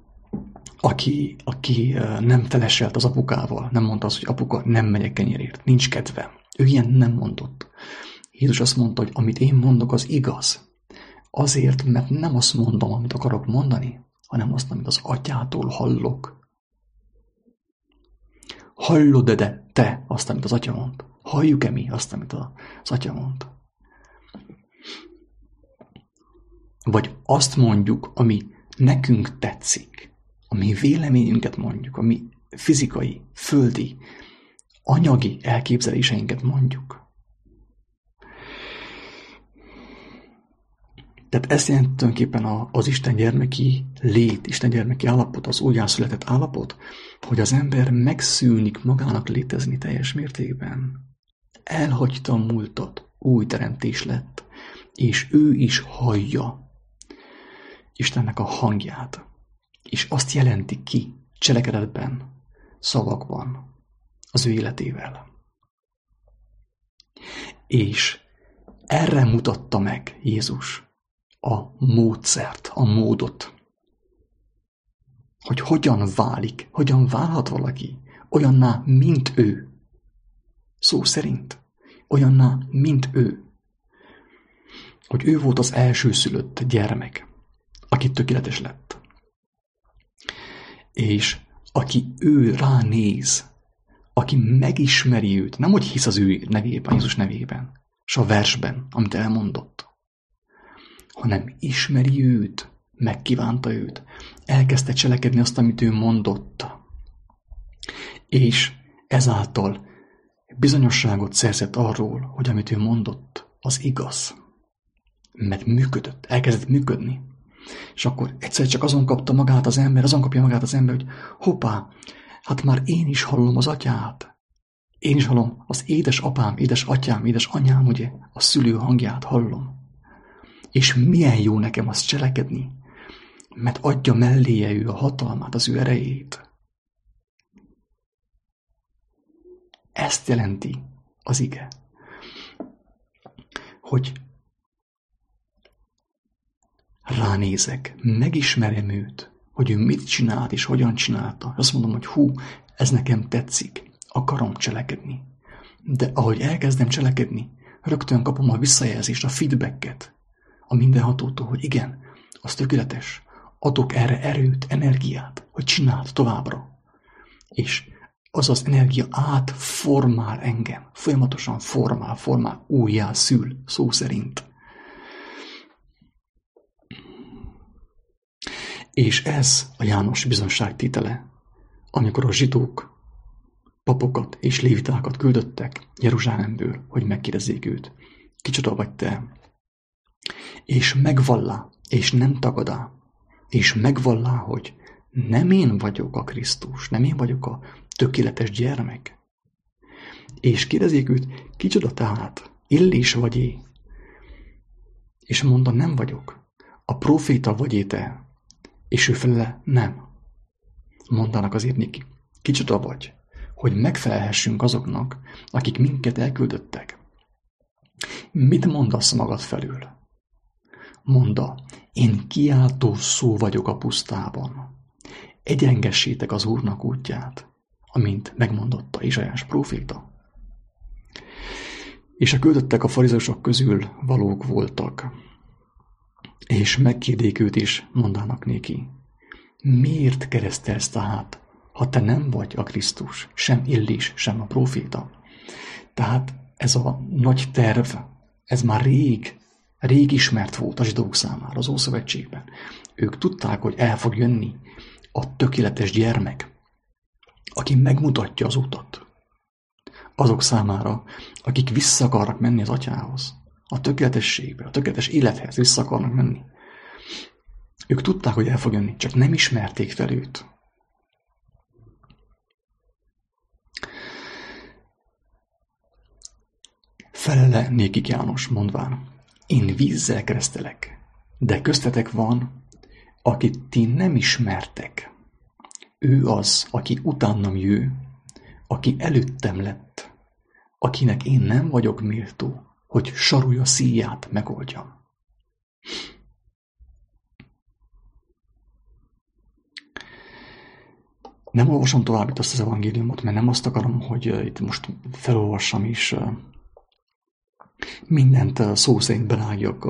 aki nem feleselt az apukával, nem mondta azt, hogy apuka, nem megyek kenyérért, nincs kedve. Ő ilyen nem mondott. Jézus azt mondta, hogy amit én mondok, az igaz. Azért, mert nem azt mondom, amit akarok mondani, hanem azt, amit az atyától hallok. Hallod-e te azt, amit az atya mond? Halljuk-e mi azt, amit az atya mond? Vagy azt mondjuk, ami nekünk tetszik, ami véleményünket mondjuk, ami fizikai, földi, anyagi elképzeléseinket mondjuk. Tehát ez jelent tulajdonképpen az Isten gyermeki lét, Isten gyermeki állapot, az újjászületett állapot, hogy az ember megszűnik magának létezni teljes mértékben. Elhagyta a múltat, új teremtés lett, és ő is hallja Istennek a hangját, és azt jelenti ki cselekedetben, szavakban, az ő életével. És erre mutatta meg Jézus a módszert, a módot, hogy hogyan válhat valaki olyanná, mint ő. Szó szerint, olyanná, mint ő. Hogy ő volt az elsőszülött gyermek, aki tökéletes lett. És aki ő ránéz, aki megismeri őt, nem hogy hisz az ő nevében, Jézus nevében, és a versben, amit elmondott, hanem ismeri őt, megkívánta őt, elkezdte cselekedni azt, amit ő mondott, és ezáltal bizonyosságot szerzett arról, hogy amit ő mondott, az igaz. Mert működött, elkezdett működni. És akkor egyszer csak azon kapja magát az ember, hogy hoppá, hát már én is hallom az atyát. Én is hallom az édesapám, édesatyám, édesanyám, ugye, a szülő hangját hallom. És milyen jó nekem azt cselekedni, mert adja melléje ő a hatalmát, az ő erejét. Ezt jelenti az ige, hogy ránézek, megismerem őt, hogy ő mit csinált és hogyan csinálta. Azt mondom, hogy ez nekem tetszik, akarom cselekedni. De ahogy elkezdem cselekedni, rögtön kapom a visszajelzést, a feedbacket a mindenhatótól, hogy igen, az tökéletes, adok erre erőt, energiát, hogy csináld továbbra. És az energia átformál engem, folyamatosan formál, újjá szül, szó szerint. És ez a János bizonságtétele, amikor a zsidók papokat és lévitákat küldöttek Jeruzsálemből, hogy megkérdezzék őt. Kicsoda vagy te? és megvallá, és nem tagadá, és megvallá, hogy nem én vagyok a Krisztus, nem én vagyok a tökéletes gyermek. És kérdezik őt, kicsoda tehát, Illés vagy-é? És mondta, nem vagyok. A próféta vagy-é te? És ő felele, nem. Mondanak azért néki, kicsoda vagy, hogy megfelelhessünk azoknak, akik minket elküldöttek. Mit mondasz magad felül? Monda, én kiáltó szó vagyok a pusztában. Egyengessétek az Úrnak útját, amint megmondotta Izsaiás próféta. És a küldöttek a farizeusok közül valók voltak, és megkérdék őt is, mondának néki. Miért keresztelsz tehát, ha te nem vagy a Krisztus, sem Illés, sem a próféta? Tehát ez a nagy terv, ez már rég ismert volt a zsidók számára az Ószövetségben. Ők tudták, hogy el fog jönni a tökéletes gyermek, aki megmutatja az utat azok számára, akik vissza akarnak menni az atyához, a tökéletességbe, a tökéletes élethez vissza akarnak menni. Ők tudták, hogy el fog jönni, csak nem ismerték fel őt. Felele nékik János, mondván, én vízzel keresztelek, de köztetek van, akit ti nem ismertek. Ő az, aki utánam jő, aki előttem lett, akinek én nem vagyok méltó, hogy sarúja szíját megoldjam. Nem olvasom tovább itt azt az evangéliumot, mert nem azt akarom, hogy itt most felolvassam és mindent szó szerint berágjak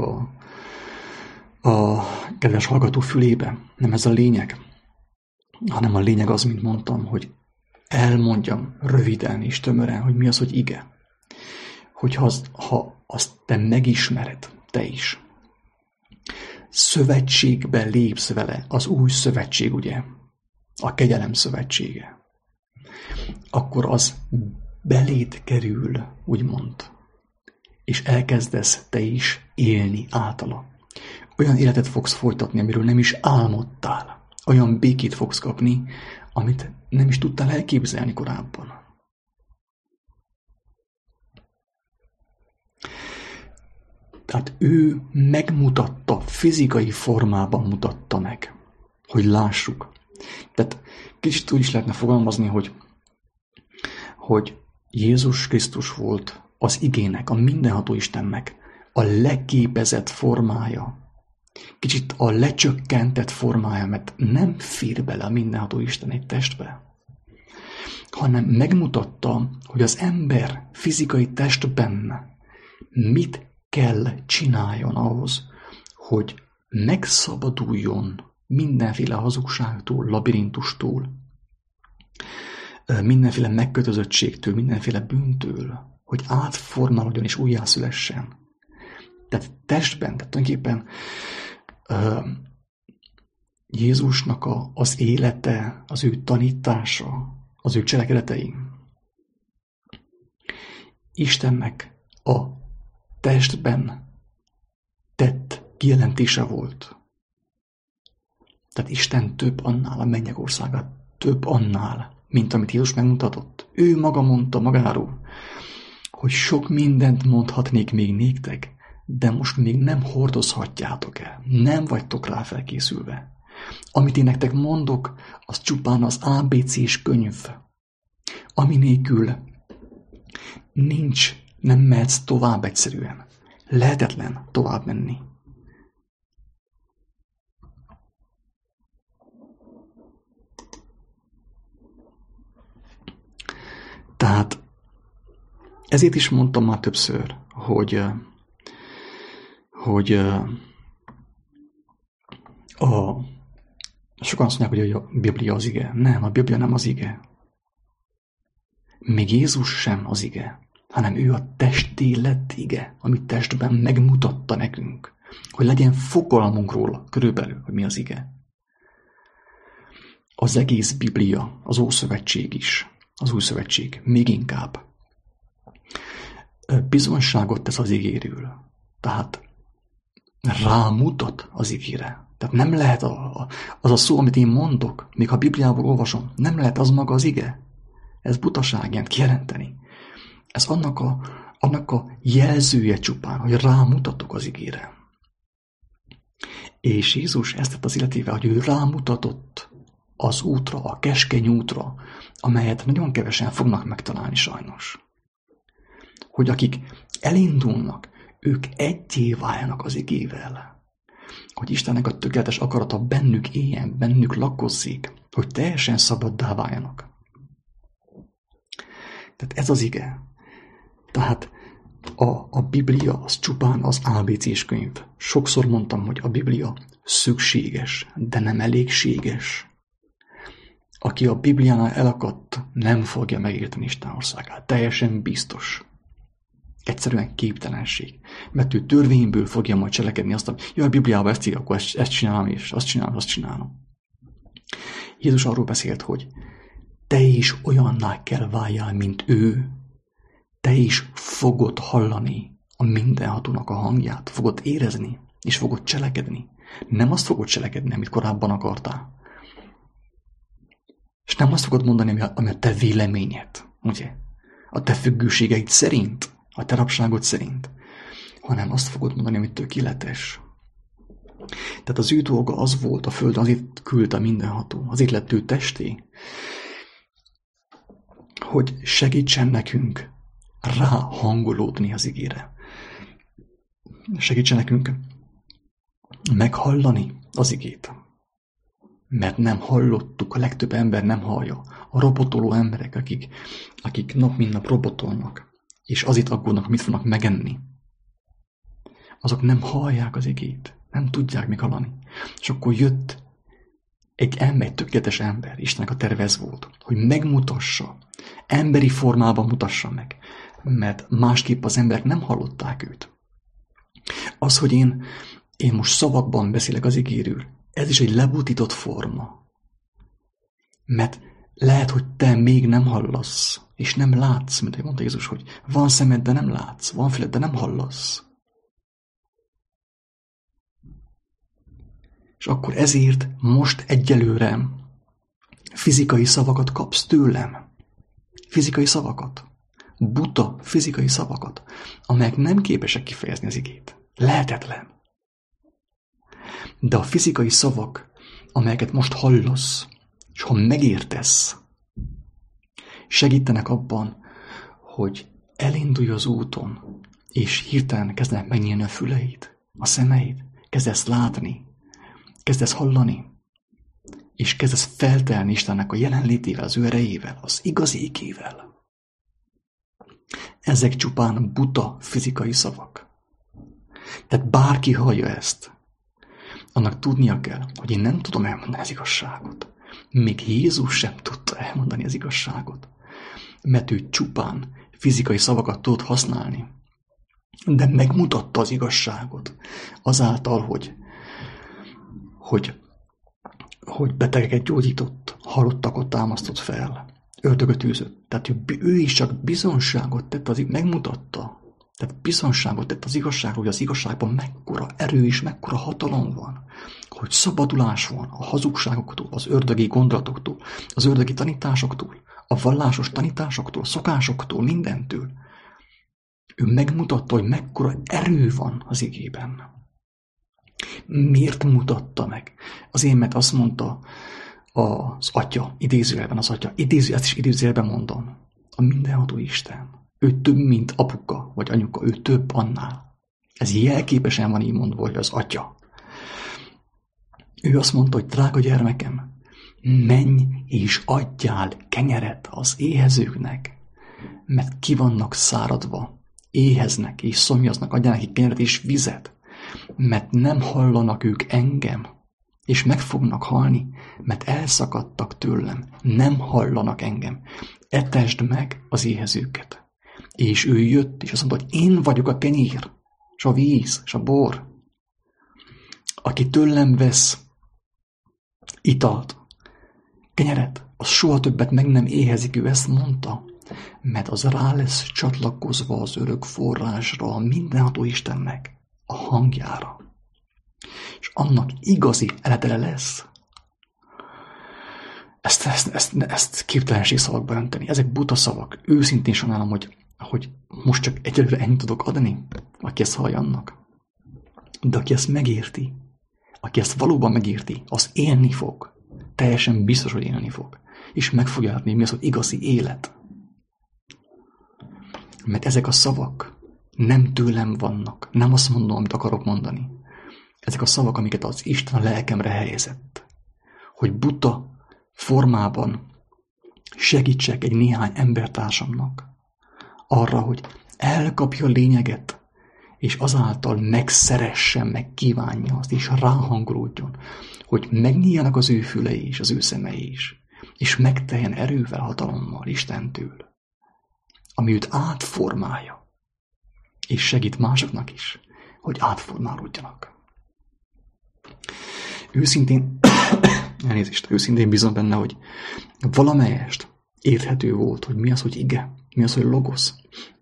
a kedves hallgató fülébe. Nem ez a lényeg, hanem a lényeg az, mint mondtam, hogy elmondjam röviden és tömören, hogy mi az, hogy ige. Hogyha ha azt te megismered, te is, szövetségbe lépsz vele, az új szövetség, ugye, a kegyelem szövetsége, akkor az beléd kerül, úgymond, és elkezdesz te is élni általa. Olyan életet fogsz folytatni, amiről nem is álmodtál. Olyan békét fogsz kapni, amit nem is tudtál elképzelni korábban. Tehát ő megmutatta, fizikai formában mutatta meg, hogy lássuk. Tehát kicsit úgy is lehetne fogalmazni, hogy Jézus Krisztus volt az igének, a mindenható Istennek a leképezett formája. Kicsit a lecsökkentett formája, mert nem fér bele a mindenható Isten egy testbe, hanem megmutatta, hogy az ember fizikai testben mit kell csináljon ahhoz, hogy megszabaduljon mindenféle hazugságtól, labirintustól, mindenféle megkötözöttségtől, mindenféle bűntől, hogy átformálódjon és újjászülessen. Tehát testben, tehát tulajdonképpen Jézusnak az élete, az ő tanítása, az ő cselekedetei Istennek a testben tett kijelentése volt. Tehát Isten több annál, a mennyek országa több annál, mint amit Jézus megmutatott. Ő maga mondta magáról, hogy sok mindent mondhatnék még néktek, de most még nem hordozhatjátok el. Nem vagytok rá felkészülve. Amit én nektek mondok, az csupán az ABC-s könyv, ami nélkül nem mehetsz tovább egyszerűen. Lehetetlen tovább menni. Tehát ezért is mondtam már többször, hogy sokan azt mondják, hogy a Biblia az ige. Nem, a Biblia nem az ige. Még Jézus sem az ige, hanem ő a testé lett ige, amit testben megmutatta nekünk, hogy legyen fogalmunk róla körülbelül, hogy mi az ige. Az egész Biblia, az Ószövetség is, az Új Szövetség még inkább bizonyságot tesz az igéről. Tehát rámutat az igére. Tehát nem lehet az a szó, amit én mondok, még ha a Bibliából olvasom, nem lehet az maga az ige. Ez butaság, ilyen kijelenteni. Ez annak a jelzője csupán, hogy rámutatok az igére. És Jézus ezt tett az életével, hogy ő rámutatott az útra, a keskeny útra, amelyet nagyon kevesen fognak megtalálni sajnos. Hogy akik elindulnak, ők egyé váljanak az igével. Hogy Istennek a tökéletes akarata bennük éljen, bennük lakozzék, hogy teljesen szabaddá váljanak. Tehát ez az ige. Tehát a Biblia az csupán az ABC-s könyv. Sokszor mondtam, hogy a Biblia szükséges, de nem elégséges. Aki a Bibliánál elakadt, nem fogja megérteni Isten országát. Teljesen biztos. Egyszerűen képtelenség. Mert ő törvényből fogja majd cselekedni azt, hogy a Bibliában ezt ír, akkor ezt csinálom, és azt csinálom. Jézus arról beszélt, hogy te is olyanná kell váljál, mint ő. Te is fogod hallani a mindenhatónak a hangját, fogod érezni, és fogod cselekedni. Nem azt fogod cselekedni, amit korábban akartál. És nem azt fogod mondani, ami a te véleményed, ugye? A te függőségeid szerint, a te rabságod szerint, hanem azt fogod mondani, ami tökéletes. Tehát az ő dolga az volt a földön, azért küldte mindenható, azért lett ő testé, hogy segítsen nekünk ráhangolódni az igére. Segítsen nekünk meghallani az igét. Mert nem hallottuk, a legtöbb ember nem hallja. A robotoló emberek, akik nap mint nap robotolnak, és azért aggódnak, mit fognak megenni, azok nem hallják az igét, nem tudják még hallani. És akkor jött egy tökéletes ember, Istennek a terve ez volt, hogy megmutassa, emberi formában mutassa meg, mert másképp az emberek nem hallották őt. Az, hogy én most szavakban beszélek az igéről, ez is egy lebutított forma. Mert lehet, hogy te még nem hallasz, és nem látsz, mint mondta Jézus, hogy van szemed, de nem látsz, van füled, de nem hallasz. És akkor ezért most egyelőre fizikai szavakat kapsz tőlem. Fizikai szavakat. Buta fizikai szavakat, amelyek nem képesek kifejezni az igét. Lehetetlen. De a fizikai szavak, amelyeket most hallasz, és ha megértesz, segítenek abban, hogy elindulj az úton, és hirtelen kezdenek megnyílni a füleid, a szemeid, kezdesz látni, kezdesz hallani, és kezdesz feltelni Istennek a jelenlétével, az ő erejével, az igazi igével. Ezek csupán buta fizikai szavak. Tehát bárki hallja ezt, annak tudnia kell, hogy én nem tudom elmondani az igazságot. Még Jézus sem tudta elmondani az igazságot, mert ő csupán fizikai szavakat tud használni, de megmutatta az igazságot azáltal, hogy betegeket gyógyított, halottakot támasztott fel, ördögöt űzött. Tehát ő is csak bizonságot tett, megmutatta. Tehát bizonságot tett az igazságról, hogy az igazságban mekkora erő és mekkora hatalom van. Hogy szabadulás van a hazugságoktól, az ördögi gondolatoktól, az ördögi tanításoktól, a vallásos tanításoktól, szokásoktól, mindentől. Ő megmutatta, hogy mekkora erő van az igében. Miért mutatta meg? Azért, mert azt mondta az Atya, idézőjelben az Atya, ezt is idézőjelben mondom, a mindenható Isten. Ő több, mint apuka vagy anyuka, ő több annál. Ez jelképesen van így mondva, hogy az Atya. Ő azt mondta, hogy drága gyermekem, menj és adjál kenyeret az éhezőknek, mert ki vannak száradva, éheznek és szomjaznak, adjál nekik kenyeret és vizet, mert nem hallanak ők engem, és meg fognak halni, mert elszakadtak tőlem, nem hallanak engem. Etesd meg az éhezőket. És ő jött, és azt mondta, hogy én vagyok a kenyér, és a víz, és a bor. Aki tőlem vesz italt, kenyeret, az soha többet meg nem éhezik, ő ezt mondta, mert az rá lesz csatlakozva az örök forrásra, a mindenható Istennek, a hangjára. És annak igazi eredele lesz. Ezt képtelenség szavakba önteni. Ezek buta szavak. Őszintén sajnálom, hogy most csak egyelőre ennyit tudok adni, aki ezt hallja annak. De aki ezt megérti, aki ezt valóban megérti, az élni fog. Teljesen biztos, hogy élni fog. És meg fogja látni, mi az, hogy igazi élet. Mert ezek a szavak nem tőlem vannak. Nem azt mondom, amit akarok mondani. Ezek a szavak, amiket az Isten a lelkemre helyezett. Hogy buta formában segítsek egy néhány embertársamnak arra, hogy elkapja a lényeget, és azáltal megszeressen, meg kívánja azt, és ráhangolódjon, hogy megnyíljanak az ő fülei és az ő szemei is, és megteljen erővel, hatalommal Istentől, ami őt átformálja, és segít másoknak is, hogy átformálódjanak. Őszintén bízom benne, hogy valamelyest érthető volt, hogy mi az, hogy ige, mi az, hogy logosz.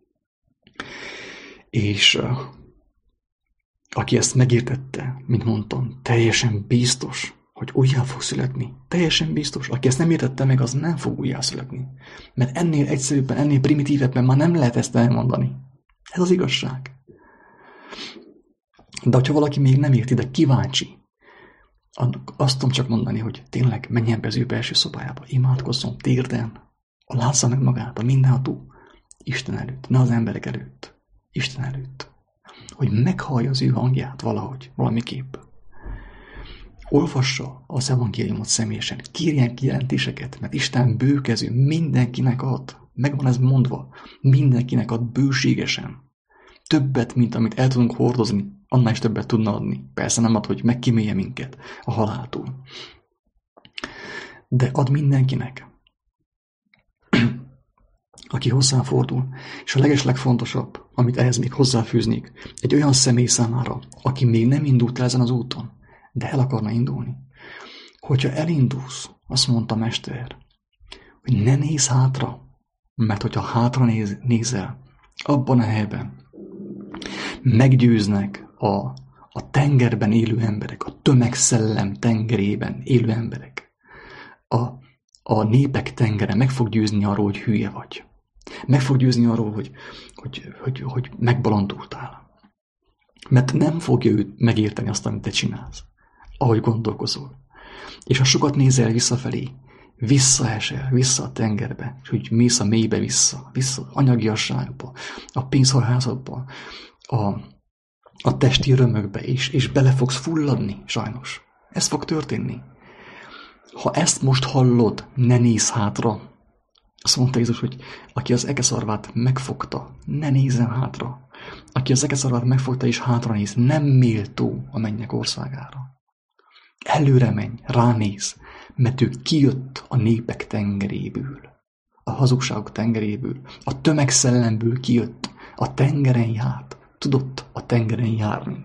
És aki ezt megértette, mint mondtam, teljesen biztos, hogy újjá fog születni. Teljesen biztos. Aki ezt nem értette meg, az nem fog újjá születni. Mert ennél egyszerűbben, ennél primitívebben már nem lehet ezt elmondani. Ez az igazság. De hogyha valaki még nem érti, de kíváncsi, azt tudom csak mondani, hogy tényleg menjen be az ő belső szobájába, imádkozzon térden, látszza meg magát a mindenható Isten előtt, ne az emberek előtt, Isten előtt, hogy meghallja az ő hangját valahogy, valamiképp. Olvassa az evangéliumot személyesen, kérjen kijelentéseket, mert Isten bőkezű, mindenkinek ad, megvan ez mondva, mindenkinek ad bőségesen. Többet, mint amit el tudunk hordozni, annál is többet tudna adni. Persze nem ad, hogy megkímélje minket a haláltól. De ad mindenkinek, aki hozzám fordul. És a legeslegfontosabb, amit ehhez még hozzáfűznék, egy olyan személy számára, aki még nem indult el ezen az úton, de el akarna indulni. Hogyha elindulsz, azt mondta a Mester, hogy ne nézz hátra, mert hogyha hátra nézel, abban a helyben meggyőznek a tengerben élő emberek, a tömegszellem tengerében élő emberek. A népek tengere meg fog győzni arról, hogy hülye vagy. Meg fog győzni arról, hogy megbalondultál. Mert nem fogja ő megérteni azt, amit te csinálsz, ahogy gondolkozol. És ha sokat nézel visszafelé, visszaesel, vissza a tengerbe, és úgy mész a mélybe vissza anyagiasságba, a pénzhajházatba, a testi örömökbe is, és bele fogsz fulladni, sajnos. Ez fog történni. Ha ezt most hallod, ne nézz hátra. Azt mondta Jézus, hogy aki az ekeszarvát megfogta, ne nézzen hátra. Aki az ekeszarvát megfogta és hátra néz, nem méltó a mennyek országára. Előre menj, ránéz, mert ő kijött a népek tengeréből, a hazugságok tengeréből, a tömegszellemből kijött, a tengeren járt, tudott a tengeren járni.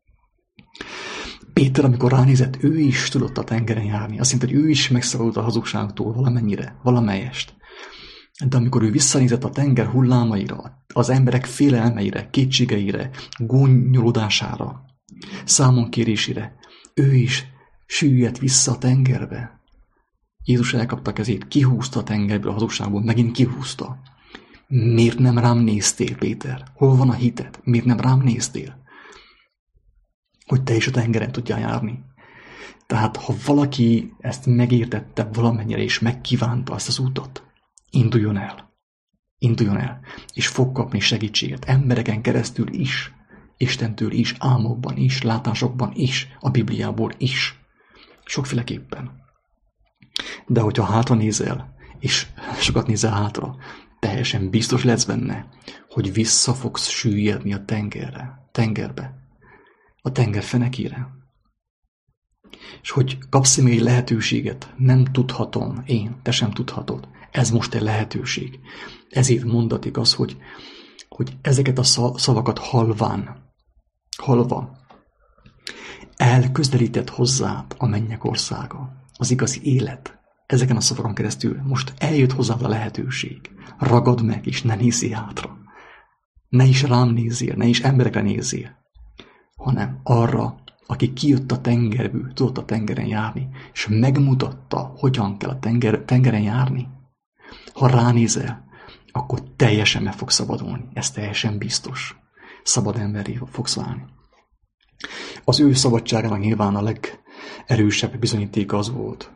Péter, amikor ránézett, ő is tudott a tengeren járni. Azt mondta, hogy ő is megszabadult a hazugságtól valamennyire, valamelyest. De amikor ő visszanézett a tenger hullámaira, az emberek félelmeire, kétségeire, gúnyolódására, számonkérésére, ő is süllyedt vissza a tengerbe. Jézus elkapta a kezét, kihúzta a tengerből, a hazugságból, megint kihúzta. Miért nem rám néztél, Péter? Hol van a hited? Miért nem rám néztél? Hogy te is a tengeren tudjál járni. Tehát, ha valaki ezt megértette valamennyire, és megkívánta azt az útot, induljon el. Induljon el. És fog kapni segítséget. Embereken keresztül is. Istentől is, álmokban is, látásokban is, a Bibliából is. Sokféleképpen. De hogyha hátra nézel, és sokat nézel hátra, teljesen biztos lesz benne, hogy vissza fogsz süllyedni a tengerbe, a tenger fenekére. És hogy kapsz még lehetőséget, nem tudhatom én, te sem tudhatod. Ez most egy lehetőség. Ezért mondatik az, hogy ezeket a szavakat halva, elközelített hozzád a mennyek országa, az igazi élet. Ezeken a szavakon keresztül most eljött hozzád a lehetőség. Ragad meg, és ne nézzél hátra. Ne is rám nézzél, ne is emberekre nézzél, hanem arra, aki kijött a tengerből, tudott a tengeren járni, és megmutatta, hogyan kell a tengeren járni, ha ránézel, akkor teljesen meg fogsz szabadulni. Ez teljesen biztos. Szabad emberré fogsz válni. Az ő szabadságának nyilván a legerősebb bizonyítéka az volt,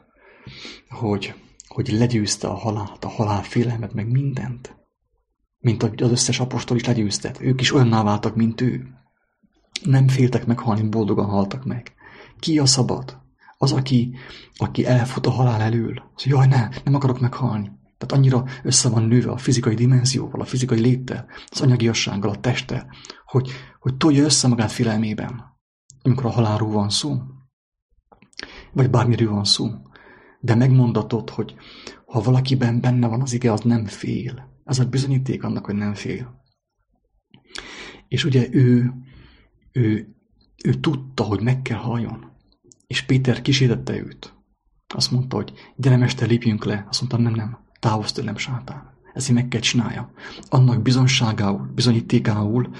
hogy legyőzte a halált, a halál félelmet, meg mindent. Mint az összes apostol is legyőztet. Ők is olyanná váltak, mint ő. Nem féltek meghalni, boldogan haltak meg. Ki a szabad? Az, aki elfut a halál elől. Az, jaj, nem akarok meghalni. Tehát annyira össze van nőve a fizikai dimenzióval, a fizikai léttel, az anyagiassággal, a testtel, hogy tolja össze magát félelmében, amikor a halálról van szó, vagy bármiről van szó. De megmondatod, hogy ha valakiben benne van az ige, az nem fél. Ez a bizonyíték annak, hogy nem fél. És ugye ő tudta, hogy meg kell halljon. És Péter kísértette őt. Azt mondta, hogy gyere mester, lépjünk le. Azt mondta, nem, távozz tőlem, sátán. Ezt meg kell csinálja. Annak bizonyítékául,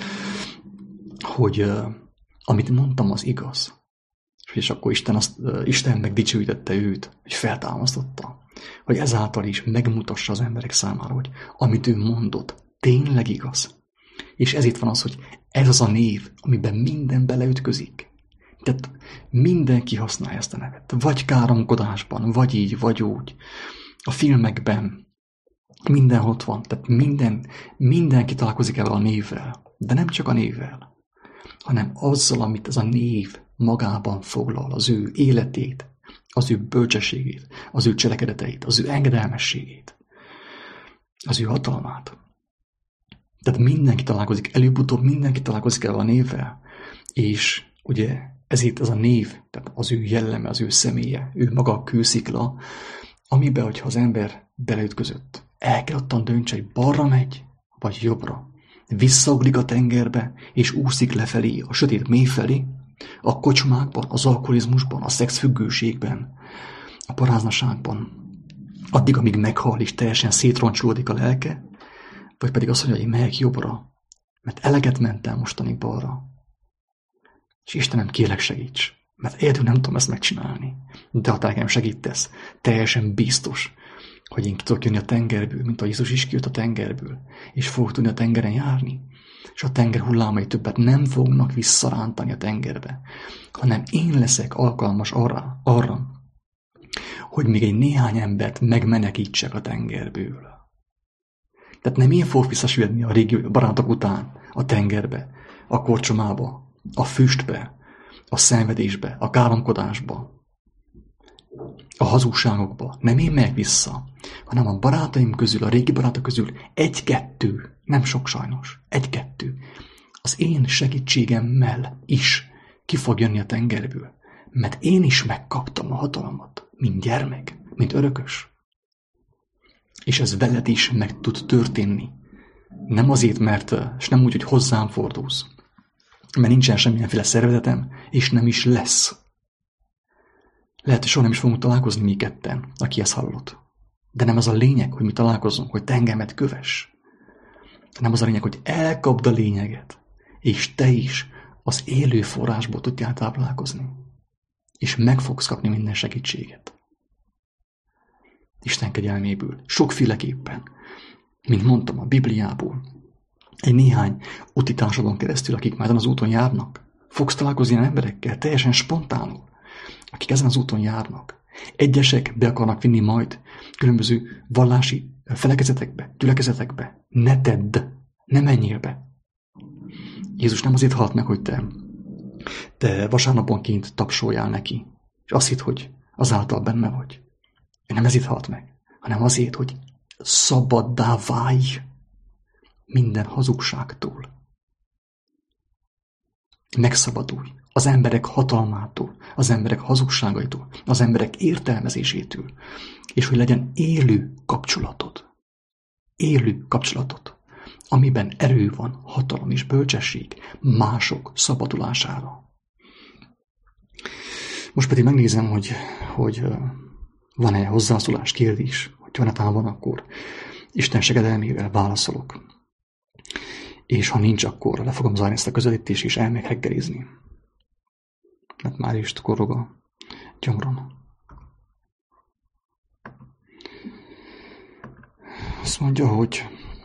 hogy amit mondtam, az igaz. És akkor Isten megdicsőítette őt, hogy feltámasztotta, hogy ezáltal is megmutassa az emberek számára, hogy amit ő mondott, tényleg igaz. És ez itt van az, hogy ez az a név, amiben minden beleütközik. Tehát mindenki használja ezt a nevet. Vagy káromkodásban, vagy így, vagy úgy. A filmekben mindenhol ott van. Tehát mindenki találkozik ezzel a névvel. De nem csak a névvel, hanem azzal, amit ez a név magában foglal, az ő életét, az ő bölcsességét, az ő cselekedeteit, az ő engedelmességét, az ő hatalmát. Tehát mindenki találkozik, előbb-utóbb mindenki találkozik el a névvel, és ugye ezért ez a név, tehát az ő jelleme, az ő személye, ő maga a kőszikla, amiben, hogyha az ember beleütközött, el kell ottan döntse, hogy balra megy, vagy jobbra. Visszaugrik a tengerbe, és úszik lefelé, a sötét mély felé, a kocsmákban, az alkoholizmusban, a szexfüggőségben, a paráznaságban, addig, amíg meghal és teljesen szétroncsolódik a lelke, vagy pedig azt mondja, hogy én megyek jobbra, mert eleget mentem mostanig balra. És Istenem, kérlek, segíts, mert egyedül nem tudom ezt megcsinálni. De ha te nekem segítesz, teljesen biztos, hogy én ki tudok jönni a tengerből, mint a Jézus is kijött a tengerből, és fogok tudni a tengeren járni. És a tenger hullámai többet nem fognak visszarántani a tengerbe, hanem én leszek alkalmas arra, hogy még egy néhány embert megmenekítsek a tengerből. Tehát nem én fogok visszasüllyedni a régi barátok után a tengerbe, a korcsomába, a füstbe, a szenvedésbe, a káromkodásba, a hazugságokba. Nem én megyek vissza, hanem a barátaim közül, a régi barátok közül egy-kettő, nem sok sajnos, egy-kettő, az én segítségemmel is ki fog jönni a tengerből, mert én is megkaptam a hatalmat, mint gyermek, mint örökös. És ez veled is meg tud történni. Nem azért, mert, és nem úgy, hogy hozzám fordulsz, mert nincsen semmilyenféle szervezetem, és nem is lesz. Lehet, hogy soha nem is fogunk találkozni mi ketten, aki ezt hallott. De nem az a lényeg, hogy mi találkozunk, hogy te engemet kövess. Nem az a lényeg, hogy elkapd a lényeget, és te is az élő forrásból tudjál táplálkozni. És meg fogsz kapni minden segítséget. Isten kegyelméből, sokféleképpen. Mint mondtam, a Bibliából, egy néhány utitársadon keresztül, akik már ezen az úton járnak, fogsz találkozni ilyen emberekkel, teljesen spontánul, akik ezen az úton járnak. Egyesek be akarnak vinni majd különböző vallási felekezetekbe, gyülekezetekbe. Ne tedd, ne menjél be. Jézus nem azért halt meg, hogy te vasárnaponként tapsoljál neki, és azt hitt, hogy azáltal benne vagy. Ő nem ezért halt meg, hanem azért, hogy szabaddá válj minden hazugságtól. Megszabadulj az emberek hatalmától, az emberek hazugságaitól, az emberek értelmezésétől, és hogy legyen élő kapcsolatod, amiben erő van, hatalom és bölcsesség mások szabadulására. Most pedig megnézem, hogy van-e hozzászólás, kérdés, hogyha netán van, akkor Isten segedelmével válaszolok. És ha nincs, akkor le fogom zárni ezt a közelítést, és elmegyek reggelizni. mert már is korog a gyomron. Azt mondja, hogy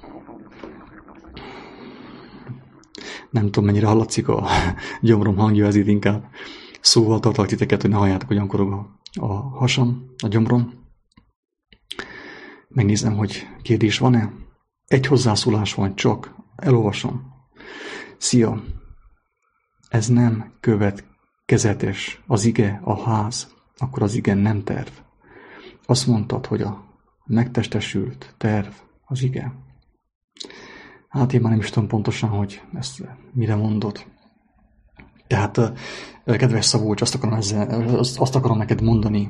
nem tudom, mennyire hallatszik a gyomrom hangja, ezért inkább szóval tartalak titeket, hogy ne halljátok, hogyan korog a hasam, a gyomrom. Megnézem, hogy kérdés van-e. Egy hozzászólás van csak. Elolvasom. Szia! Ez nem következetes. Az ige a ház. Akkor az ige nem terv. Azt mondtad, hogy a megtestesült terv az ige. Hát én már nem is tudom pontosan, hogy ezt mire mondod. Tehát, kedves Szabolcs, azt akarom neked mondani,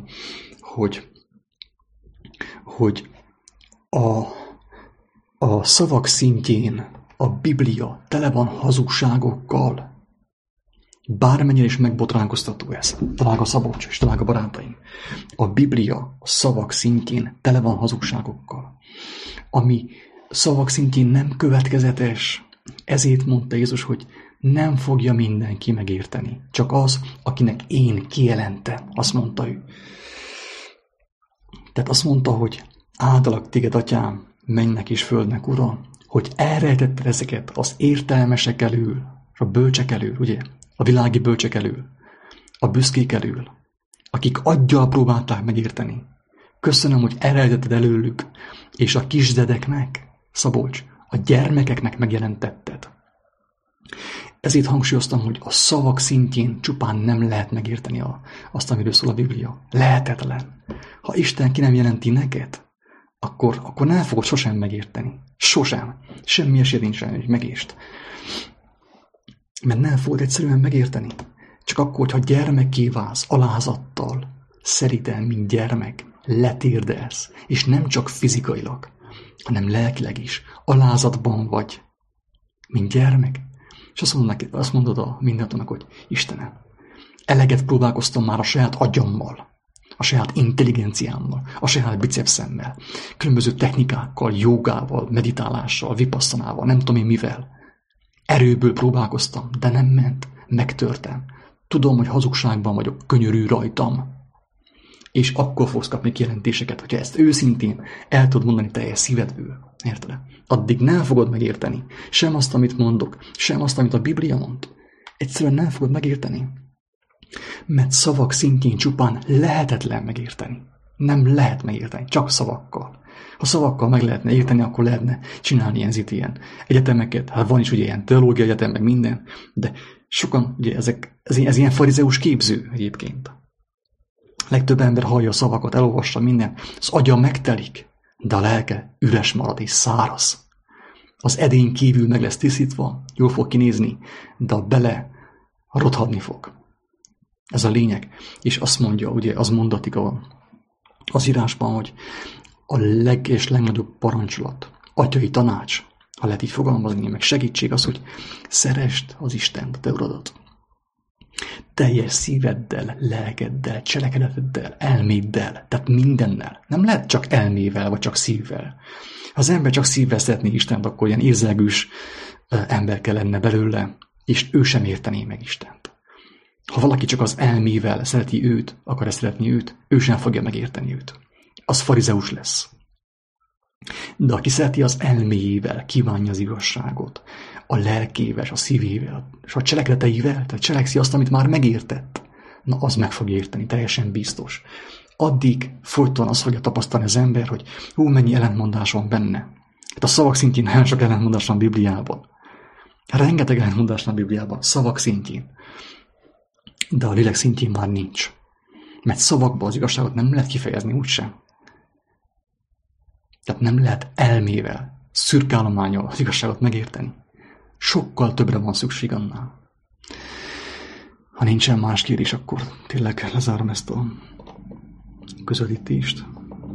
hogy a szavak szintjén a Biblia tele van hazugságokkal. Bármennyire is megbotránkoztató ez, drága Szabolcs és drága barátaim. A Biblia a szavak szintjén tele van hazugságokkal. Ami szavak szintjén nem következetes. Ezért mondta Jézus, hogy nem fogja mindenki megérteni. Csak az, akinek én kijelentem, azt mondta ő. Tehát azt mondta, hogy áldalak téged, atyám, mennek és földnek, ura, hogy elrejtetted ezeket az értelmesek elől, a bölcsek elől, ugye? A világi bölcsek elől, a büszkék elől, akik aggyal próbálták megérteni. Köszönöm, hogy elrejtetted előlük, és a kisdedeknek, Szabolcs, a gyermekeknek megjelentetted. Ezért hangsúlyoztam, hogy a szavak szintjén csupán nem lehet megérteni azt, amiről szól a Biblia. Lehetetlen. Ha Isten ki nem jelenti neked, akkor nem fogod sosem megérteni. Sosem. Semmi esély nincs rá, hogy megértsd. Mert nem fogod egyszerűen megérteni. Csak akkor, hogyha gyermekké válsz, alázattal, szeriten, mint gyermek, letérdelsz, és nem csak fizikailag, hanem lelkileg is. Alázatban vagy, mint gyermek. És azt mondod a mindenhatónak, hogy Istenem, eleget próbálkoztam már a saját agyammal, a saját intelligenciámmal, a saját bicepszemmel, különböző technikákkal, jogával, meditálással, vipasszanával, nem tudom én mivel. Erőből próbálkoztam, de nem ment, megtörtem. Tudom, hogy hazugságban vagyok, könyörű rajtam. És akkor fogsz kapni kijelentéseket, hogyha ezt őszintén el tudod mondani teljes szívedből. Érted? Addig nem fogod megérteni. Sem azt, amit mondok, sem azt, amit a Biblia mond. Egyszerűen nem fogod megérteni. Mert szavak szintjén csupán lehetetlen megérteni. Nem lehet megérteni, csak szavakkal. Ha szavakkal meg lehetne érteni, akkor lehetne csinálni ilyen egyetemeket. Hát van is ugye ilyen teológia egyetem, meg minden, de sokan, ugye ez ilyen farizeus képző egyébként. Legtöbb ember hallja a szavakat, elolvassa minden, az agya megtelik, de a lelke üres marad és száraz. Az edény kívül meg lesz tisztítva, jól fog kinézni, de a bele rothadni fog. Ez a lényeg. És azt mondja, ugye az mondatik az írásban, hogy a legnagyobb parancsolat, atyai tanács, ha lehet így fogalmazni, meg segítség az, hogy szeresd az Istent, a te uradat. Teljes szíveddel, lelkeddel, cselekedeteddel, elméddel, tehát mindennel. Nem lehet csak elmével, vagy csak szívvel. Ha az ember csak szívvel szeretné Istent, akkor ilyen érzelgős ember kell lenne belőle, és ő sem értené meg Istent. Ha valaki csak az elmével akar szeretni őt, ő sem fogja megérteni őt. Az farizeus lesz. De aki szereti az elméjével, kívánja az igazságot, a lelkével, a szívével, és a cselekedeteivel, tehát cselekszi azt, amit már megértett, na az meg fog érteni, teljesen biztos. Addig folyton azt fogja tapasztalni az ember, hogy mennyi ellentmondás van benne. Hát a szavak szintjén nagyon sok ellentmondás van a Bibliában. Rengeteg ellentmondás van a Bibliában, szavak szintjén. De a lélek szintjén már nincs. Mert szavakban az igazságot nem lehet kifejezni úgysem. Tehát nem lehet elmével, szürkálománnyal az igazságot megérteni. Sokkal többre van szükség annál. Ha nincsen más kérdés, akkor tényleg lezárom ezt a közvetítést.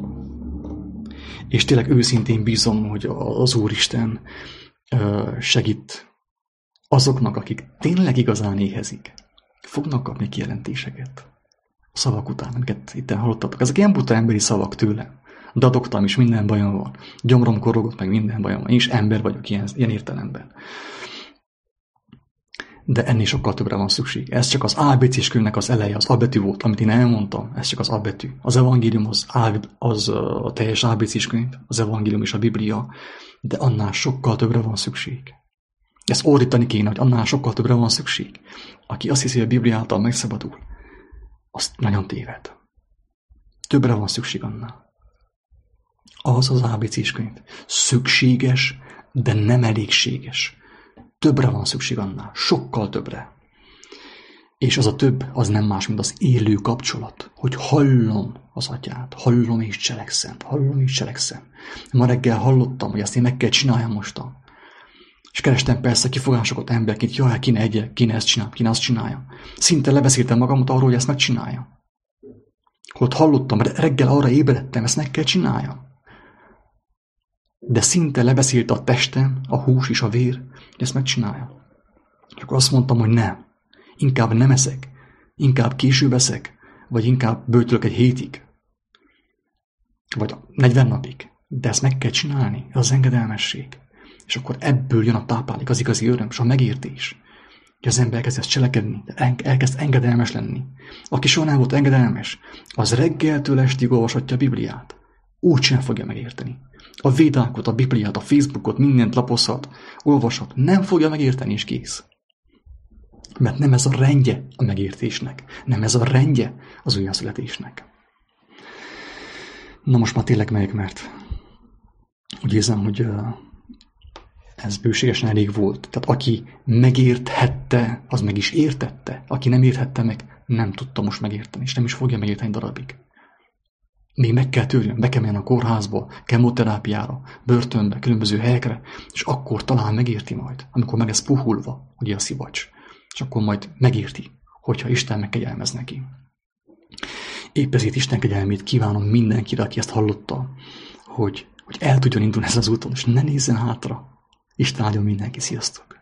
És tényleg őszintén bízom, hogy az Úristen segít azoknak, akik tényleg igazán éhezik. Fognak kapni kijelentéseket a szavak után, amiket itt hallottatok. Ezek ilyen buta emberi szavak tőlem. Dadogtam is, minden bajom van. Gyomrom korogott, meg minden bajom van. Én is ember vagyok ilyen értelemben. De ennél sokkal többre van szükség. Ez csak az ABC-s könyvnek az eleje, az A betű volt, amit én elmondtam, ez csak az A betű. Az evangélium az a teljes ABC-s könyv, az evangélium és a Biblia, de annál sokkal többre van szükség. Ezt ordítani kéne, hogy annál sokkal többre van szükség. Aki azt hiszi, hogy a Biblia által megszabadul, azt nagyon téved. Többre van szükség annál. Az az ABC-s könyv. Szükséges, de nem elégséges. Többre van szükség annál. Sokkal többre. És az a több, az nem más, mint az élő kapcsolat. Hogy hallom az Atyát, hallom és cselekszem, hallom és cselekszem. Ma reggel hallottam, hogy ezt én meg kell csináljam mostan. És kerestem persze kifogásokat emberként, jaj, kéne ezt csinálni, kéne azt csináljam. Szinte lebeszéltem magamat arról, hogy ezt megcsináljam. Holott hallottam, reggel arra ébredtem, ezt meg kell csináljam. De szinte lebeszélte a testem, a hús és a vér, hogy ezt megcsináljam. És akkor azt mondtam, hogy nem. Inkább nem eszek, inkább később eszek, vagy inkább böjtölök egy hétig, vagy 40 napig. De ezt meg kell csinálni, ez az engedelmesség. És akkor ebből jön a táplálék, az igazi öröm, és a megértés. Hogy az ember elkezd cselekedni, elkezd engedelmes lenni. Aki soha nem volt engedelmes, az reggeltől estig olvashatja a Bibliát. Úgy sem fogja megérteni. A védákot, a Bibliát, a Facebookot, mindent lapozhat, olvashat, nem fogja megérteni, és kész. Mert nem ez a rendje a megértésnek, nem ez a rendje az újjászületésnek. Na most már tényleg megyek, mert úgy érzem, hogy ez bőségesen elég volt. Tehát aki megérthette, az meg is értette. Aki nem érthette meg, nem tudta most megérteni, és nem is fogja megérteni darabig. Még meg kell törjön, be kell menni a kórházba, kemoterápiára, börtönbe, különböző helyekre, és akkor talán megérti majd, amikor meg lesz puhulva, ugye a szivacs. És akkor majd megérti, hogyha Isten megkegyelmez neki. Épp ezért Isten kegyelmét kívánom mindenkire, aki ezt hallotta, hogy el tudjon indulni ezen az úton, és ne nézzen hátra. Isten áldjon mindenki, sziasztok!